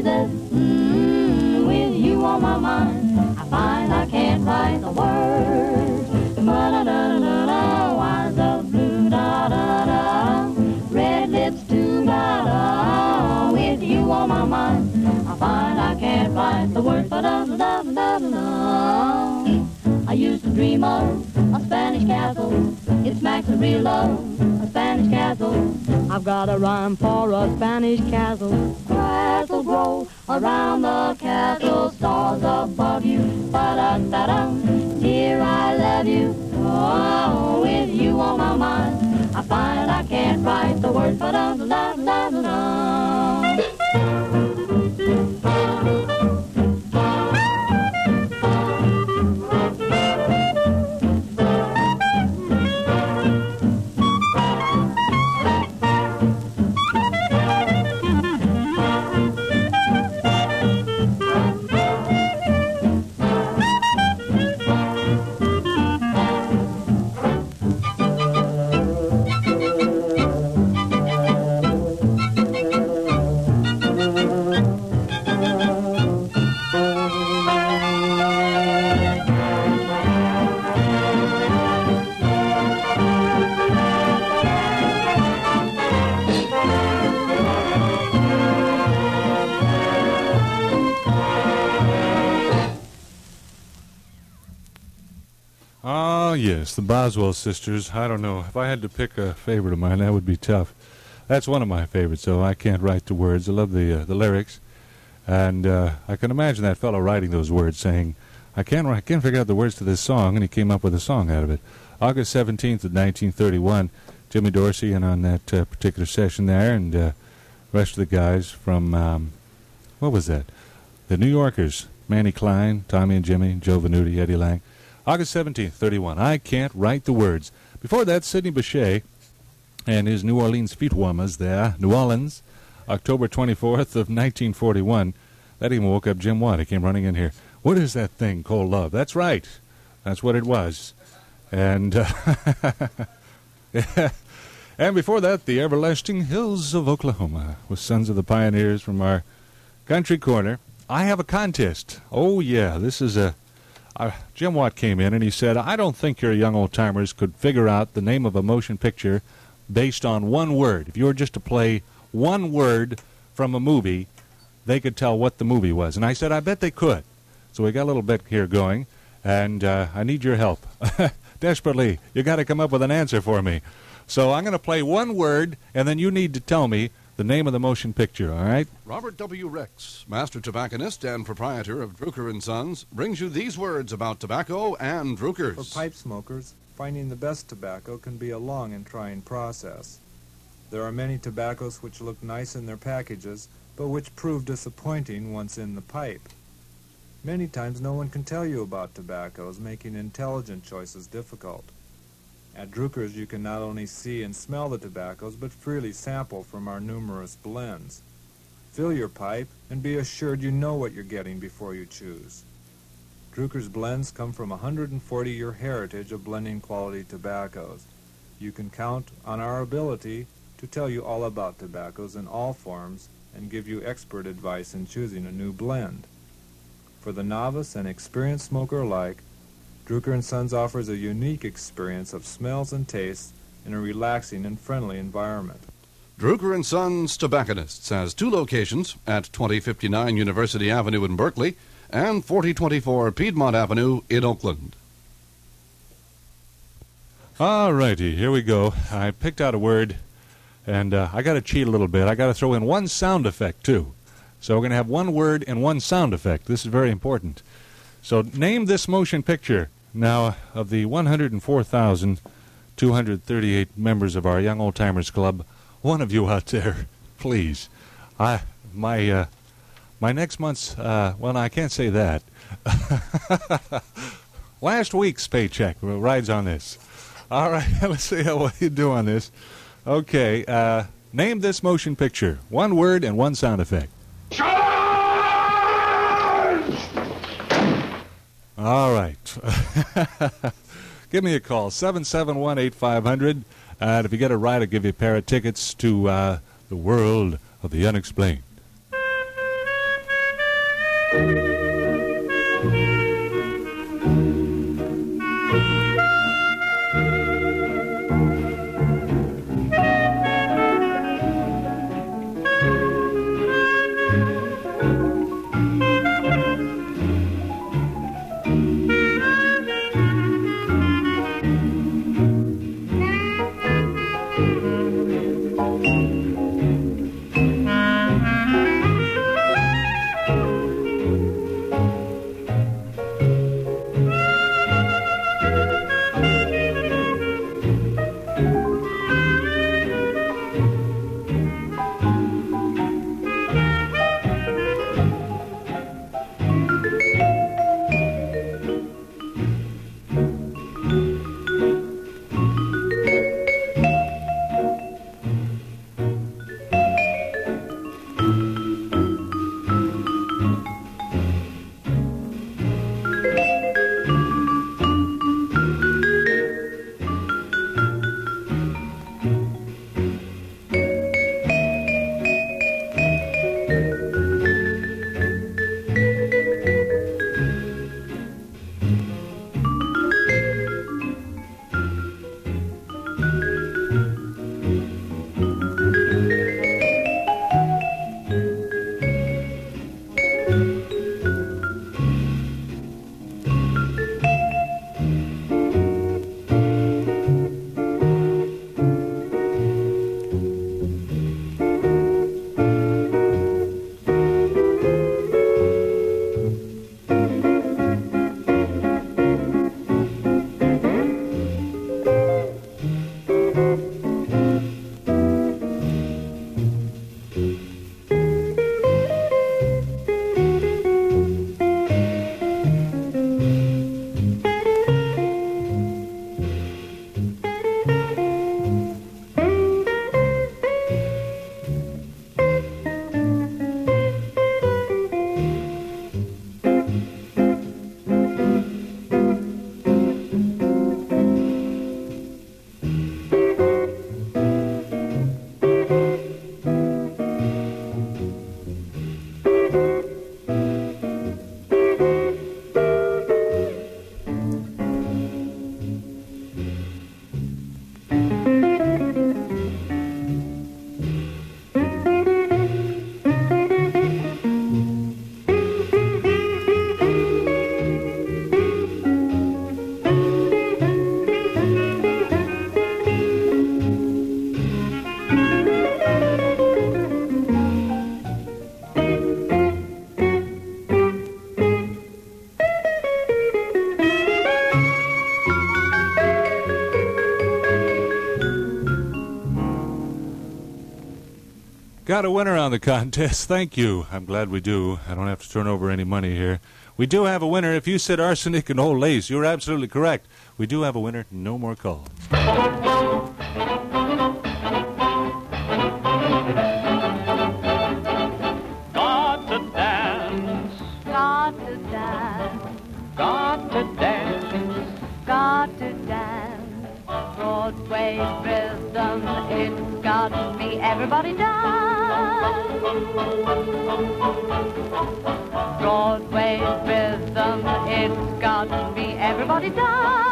this. Mm, with you on my mind, I find I can't write the words. Ba-da-da-da-da, why's the blue da-da-da, red lips too da-da. With you on my mind, I find I can't write the words. Ba-da-da-da-da-da. I used to dream of a Spanish castle. It smacks of real love, a Spanish castle. I've got a rhyme for a Spanish castle. Grass will grow around the castle, stars above you. Ba-da-da-dum, dear, I love you. Oh, with you on my mind, I find I can't write the words. Ba-da-da-da-da-da. Oh, yes, the Boswell sisters. I don't know. If I had to pick a favorite of mine, that would be tough. That's one of my favorites, so I can't write the words. I love the uh, the lyrics. And uh, I can imagine that fellow writing those words saying, I can't, I can't figure out the words to this song, and he came up with a song out of it. August seventeenth of nineteen thirty-one, Jimmy Dorsey in on that uh, particular session there, and uh, the rest of the guys from, um, what was that? The New Yorkers, Manny Klein, Tommy and Jimmy, Joe Venuti, Eddie Lang. August seventeenth, thirty-one, I Can't Write the Words. Before that, Sidney Bechet and his New Orleans Feet Warmers there, New Orleans, October twenty-fourth of nineteen forty-one. That even woke up Jim Watt. He came running in here. What is that thing called love? That's right. That's what it was. And uh, and before that, the Everlasting Hills of Oklahoma with Sons of the Pioneers from our country corner. I have a contest. Oh, yeah, this is a... Uh, Jim Watt came in and he said, I don't think your young old-timers could figure out the name of a motion picture based on one word. If you were just to play one word from a movie, they could tell what the movie was. And I said, I bet they could. So we got a little bit here going, and uh, I need your help. Desperately, you got to come up with an answer for me. So I'm going to play one word, and then you need to tell me the name of the motion picture, all right? Robert W. Rex, master tobacconist and proprietor of Drucker and Sons, brings you these words about tobacco and Druckers. For pipe smokers, finding the best tobacco can be a long and trying process. There are many tobaccos which look nice in their packages, but which prove disappointing once in the pipe. Many times no one can tell you about tobaccos, making intelligent choices difficult. At Druckers, you can not only see and smell the tobaccos, but freely sample from our numerous blends. Fill your pipe and be assured you know what you're getting before you choose. Druckers blends come from a one hundred forty year heritage of blending quality tobaccos. You can count on our ability to tell you all about tobaccos in all forms and give you expert advice in choosing a new blend. For the novice and experienced smoker alike, Drucker and Sons offers a unique experience of smells and tastes in a relaxing and friendly environment. Drucker and Sons Tobacconists has two locations at twenty fifty-nine University Avenue in Berkeley and forty twenty-four Piedmont Avenue in Oakland. All righty, here we go. I picked out a word, and uh, I got to cheat a little bit. I got to throw in one sound effect, too. So we're going to have one word and one sound effect. This is very important. So name this motion picture. Now, of the one hundred four thousand two hundred thirty-eight members of our Young Old Timers Club, one of you out there, please. I my uh, my next month's uh, well, no, I can't say that. Last week's paycheck rides on this. All right, let's see how well you do on this. Okay, uh, name this motion picture. One word and one sound effect. All right. Give me a call, seven seven one, eight five hundred. And if you get it right, I'll give you a pair of tickets to uh, the world of the unexplained. Got a winner on the contest. Thank you. I'm glad we do. I don't have to turn over any money here. We do have a winner. If you said arsenic and old lace, you're absolutely correct. We do have a winner. No more calls. Got to dance, Got to dance, got to dance. got to dance. Broadway rhythm, it's got me. Everybody dance. Broadway rhythm, it's got me. Everybody dance.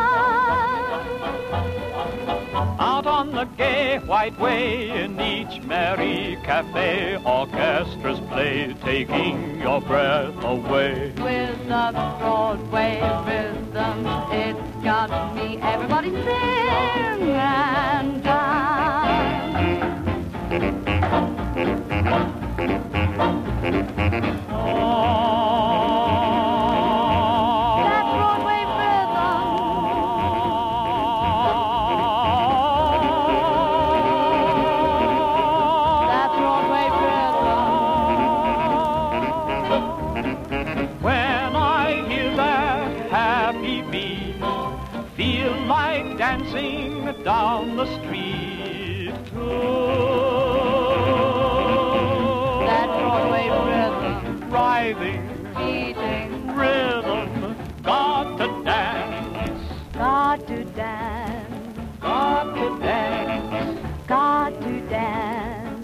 Out on the gay white way, in each merry cafe, orchestras play, taking your breath away. With the Broadway rhythm, it's got me. Everybody sing and dance. That Broadway When I hear that happy beat, feel like dancing down the street too. That Broadway rhythm, Writhing, beating, rhythm, got to dance, got to dance, got to dance. got to dance.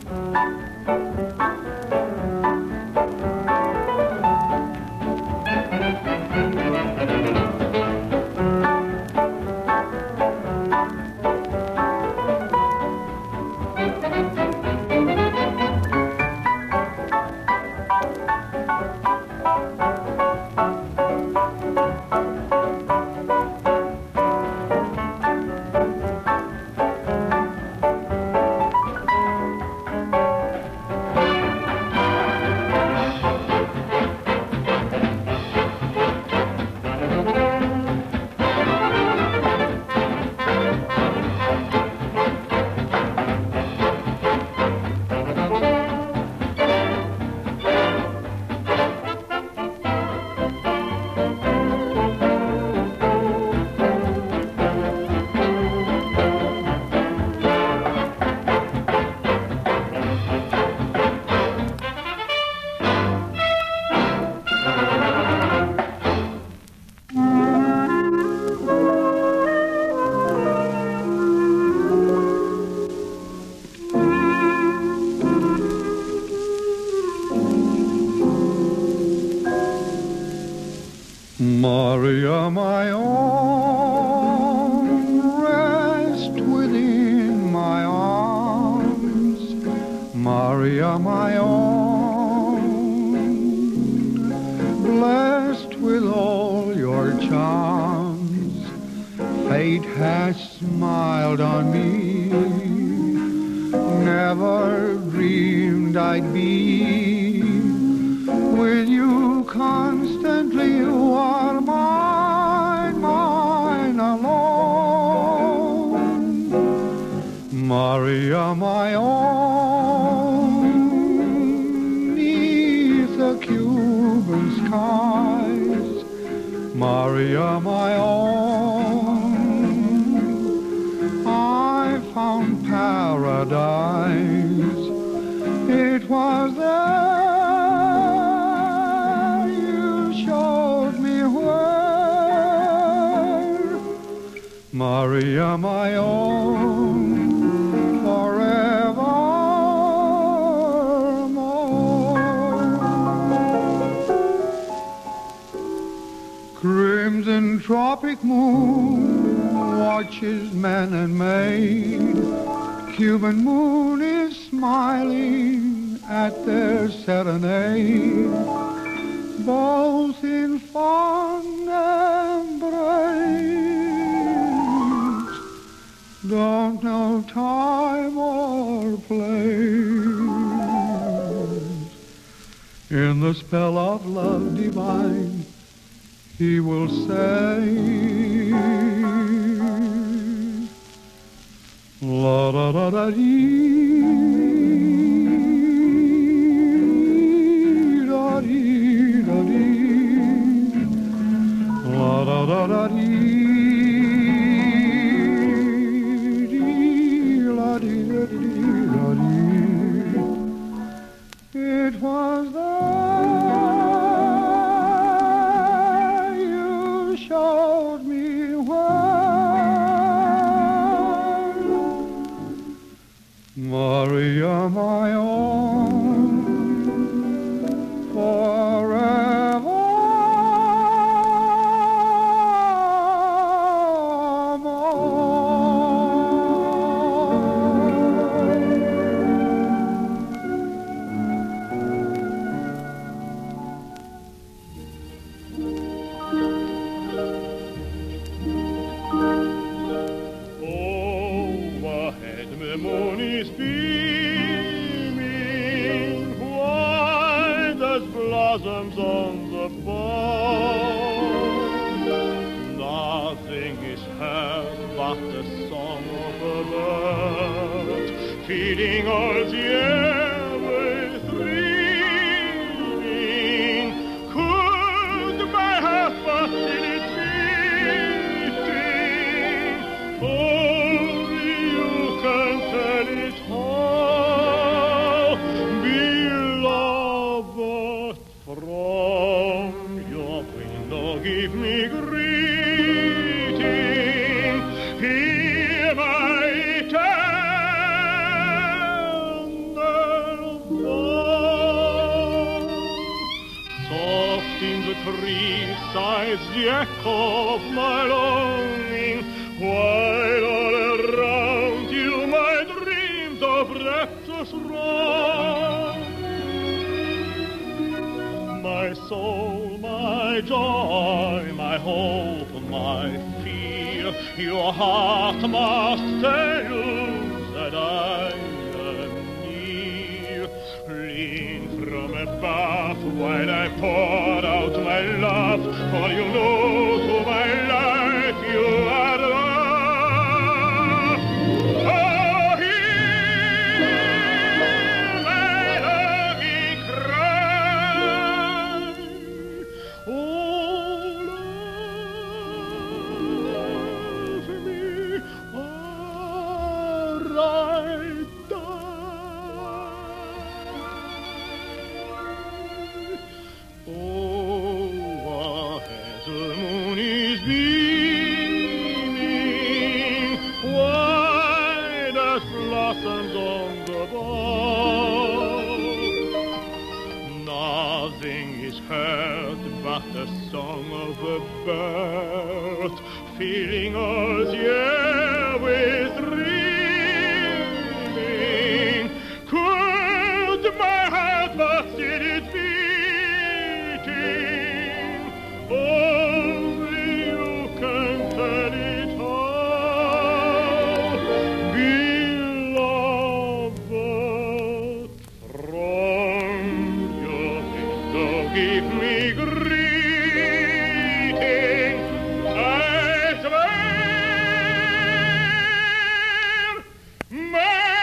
Maria, my own, rest within my arms. Maria, my own, blessed with all your charms. Fate has smiled on me, never dreamed I'd be with you constantly. You are mine, mine alone. Maria, my own, neath the Cuban skies. Maria, my own, I found paradise. It was there. Maria, my own, forevermore. Crimson tropic moon watches man and maid. Cuban moon is smiling at their serenade. Both in fond embrace. Don't know time or place. In the spell of love divine, he will say, la da da da dee. blossoms on the bough. Nothing is heard but the song of a bird, feeding all the air with dreaming. Could my heart but in its beating, only you can tell it all, beloved. From your window give me greeting. Hear my tender voice. Soft in the trees sighs the echo of my longing, while all around you my dreams of raptures roam. My soul, my joy, my hope, my fear, your heart must tell you that I am near. Lean from above while I pour out my love, for you know to my life you are love. Oh, hear my longing cry. Oh, love me, or I die. Oh, as the moon is beaming, white as blossoms on the bough, nothing is heard but the song of a bird, filling all the air with dreaming. Could my heart but still its beating, only you can tell it all, beloved. From your window give me greeting. I swear my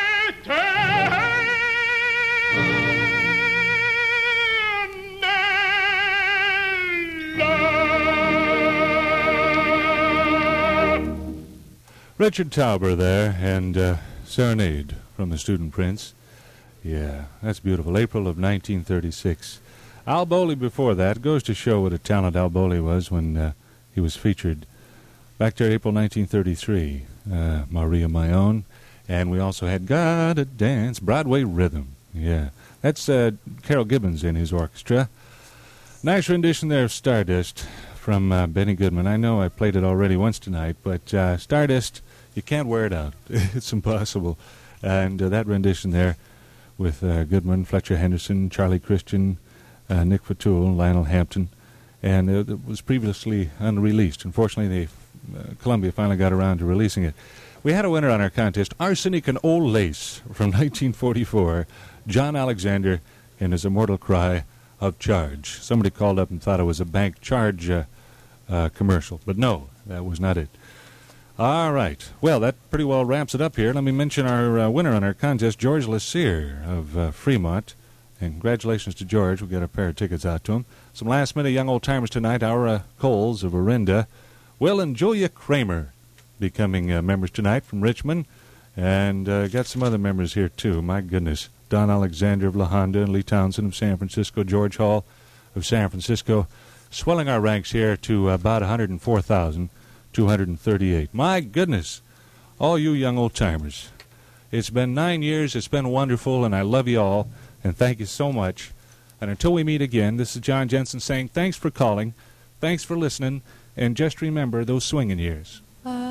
Richard Tauber there, and uh, Serenade from the Student Prince. Yeah, that's beautiful. April of nineteen thirty-six. Al Bowley before that. Goes to show what a talent Al Bowley was when uh, he was featured back there April nineteen thirty-three. Uh, Maria My Own. And we also had Gotta Dance, Broadway Rhythm. Yeah, that's uh, Carol Gibbons in his orchestra. Nice rendition there of Stardust from uh, Benny Goodman. I know I played it already once tonight, but uh, Stardust, you can't wear it out. It's impossible. And uh, that rendition there with uh, Goodman, Fletcher Henderson, Charlie Christian, uh, Nick Fatul, Lionel Hampton, and uh, it was previously unreleased. Unfortunately, they, uh, Columbia finally got around to releasing it. We had a winner on our contest, Arsenic and Old Lace from nineteen forty-four, John Alexander and his immortal cry of charge. Somebody called up and thought it was a bank charge uh, uh, commercial, but no, that was not it. All right. Well, that pretty well wraps it up here. Let me mention our uh, winner on our contest, George Lassier of uh, Fremont. And congratulations to George. We'll get a pair of tickets out to him. Some last-minute young old-timers tonight. Aura Coles of Orinda. Will and Julia Kramer becoming uh, members tonight from Richmond. And uh, got some other members here, too. My goodness. Don Alexander of La Honda and Lee Townsend of San Francisco. George Hall of San Francisco. Swelling our ranks here to about one hundred four thousand two hundred thirty-eight. My goodness. All you young old-timers. It's been nine years. It's been wonderful, and I love you all. And thank you so much. And until we meet again, this is John Jensen saying thanks for calling, thanks for listening, and just remember those swinging years.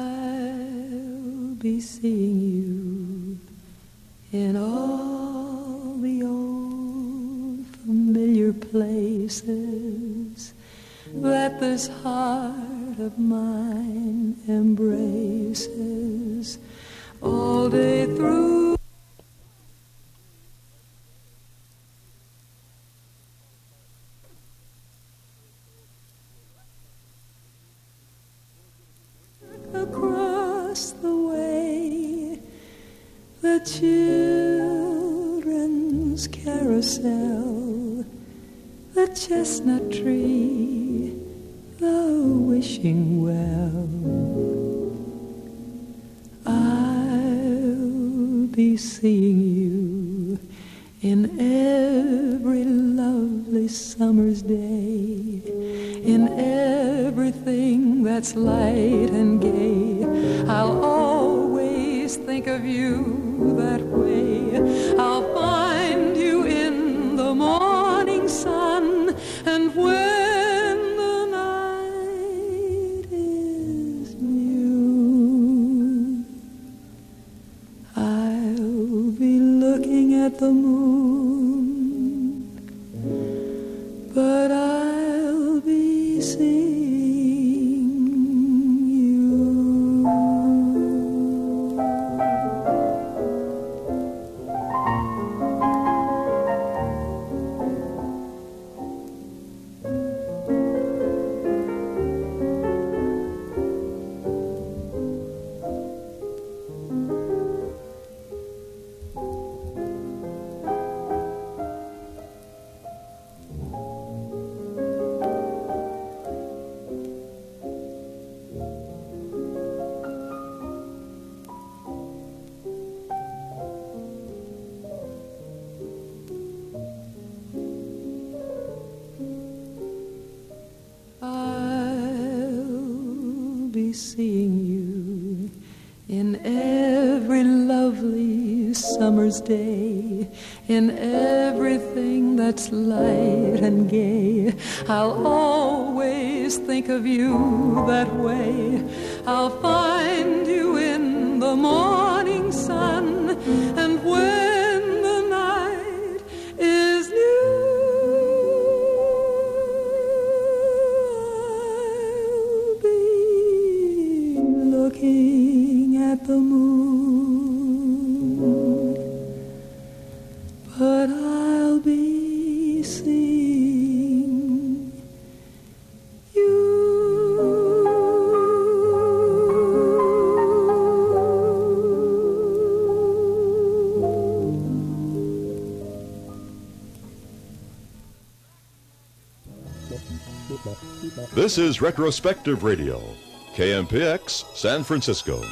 I'll be seeing you in all the old familiar places that this heart of mine embraces all day through. the children's carousel, the chestnut tree, the wishing well. I'll be seeing you in every lovely summer's day, in everything that's light and gay. I'll always think of you that way. I'll find you in the morning sun, and when the night is new, I'll be looking at the moon, but I'll be seeing seeing you in every lovely summer's day, in everything that's light and gay. I'll always think of you that way. I'll find you in the morning sun, and when the night is new, looking at the moon, but I'll be seeing you. This is Retrospective Radio, K M P X, San Francisco.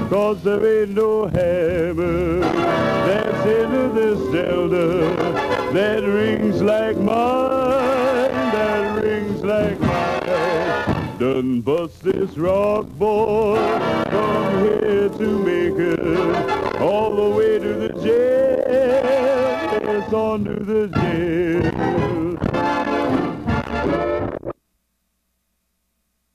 'cause there ain't no hammer that's into this Delta that rings like mine, that rings like mine. Done bust this rock boy from here to Macon, all the way to the jail, yes, on to the jail.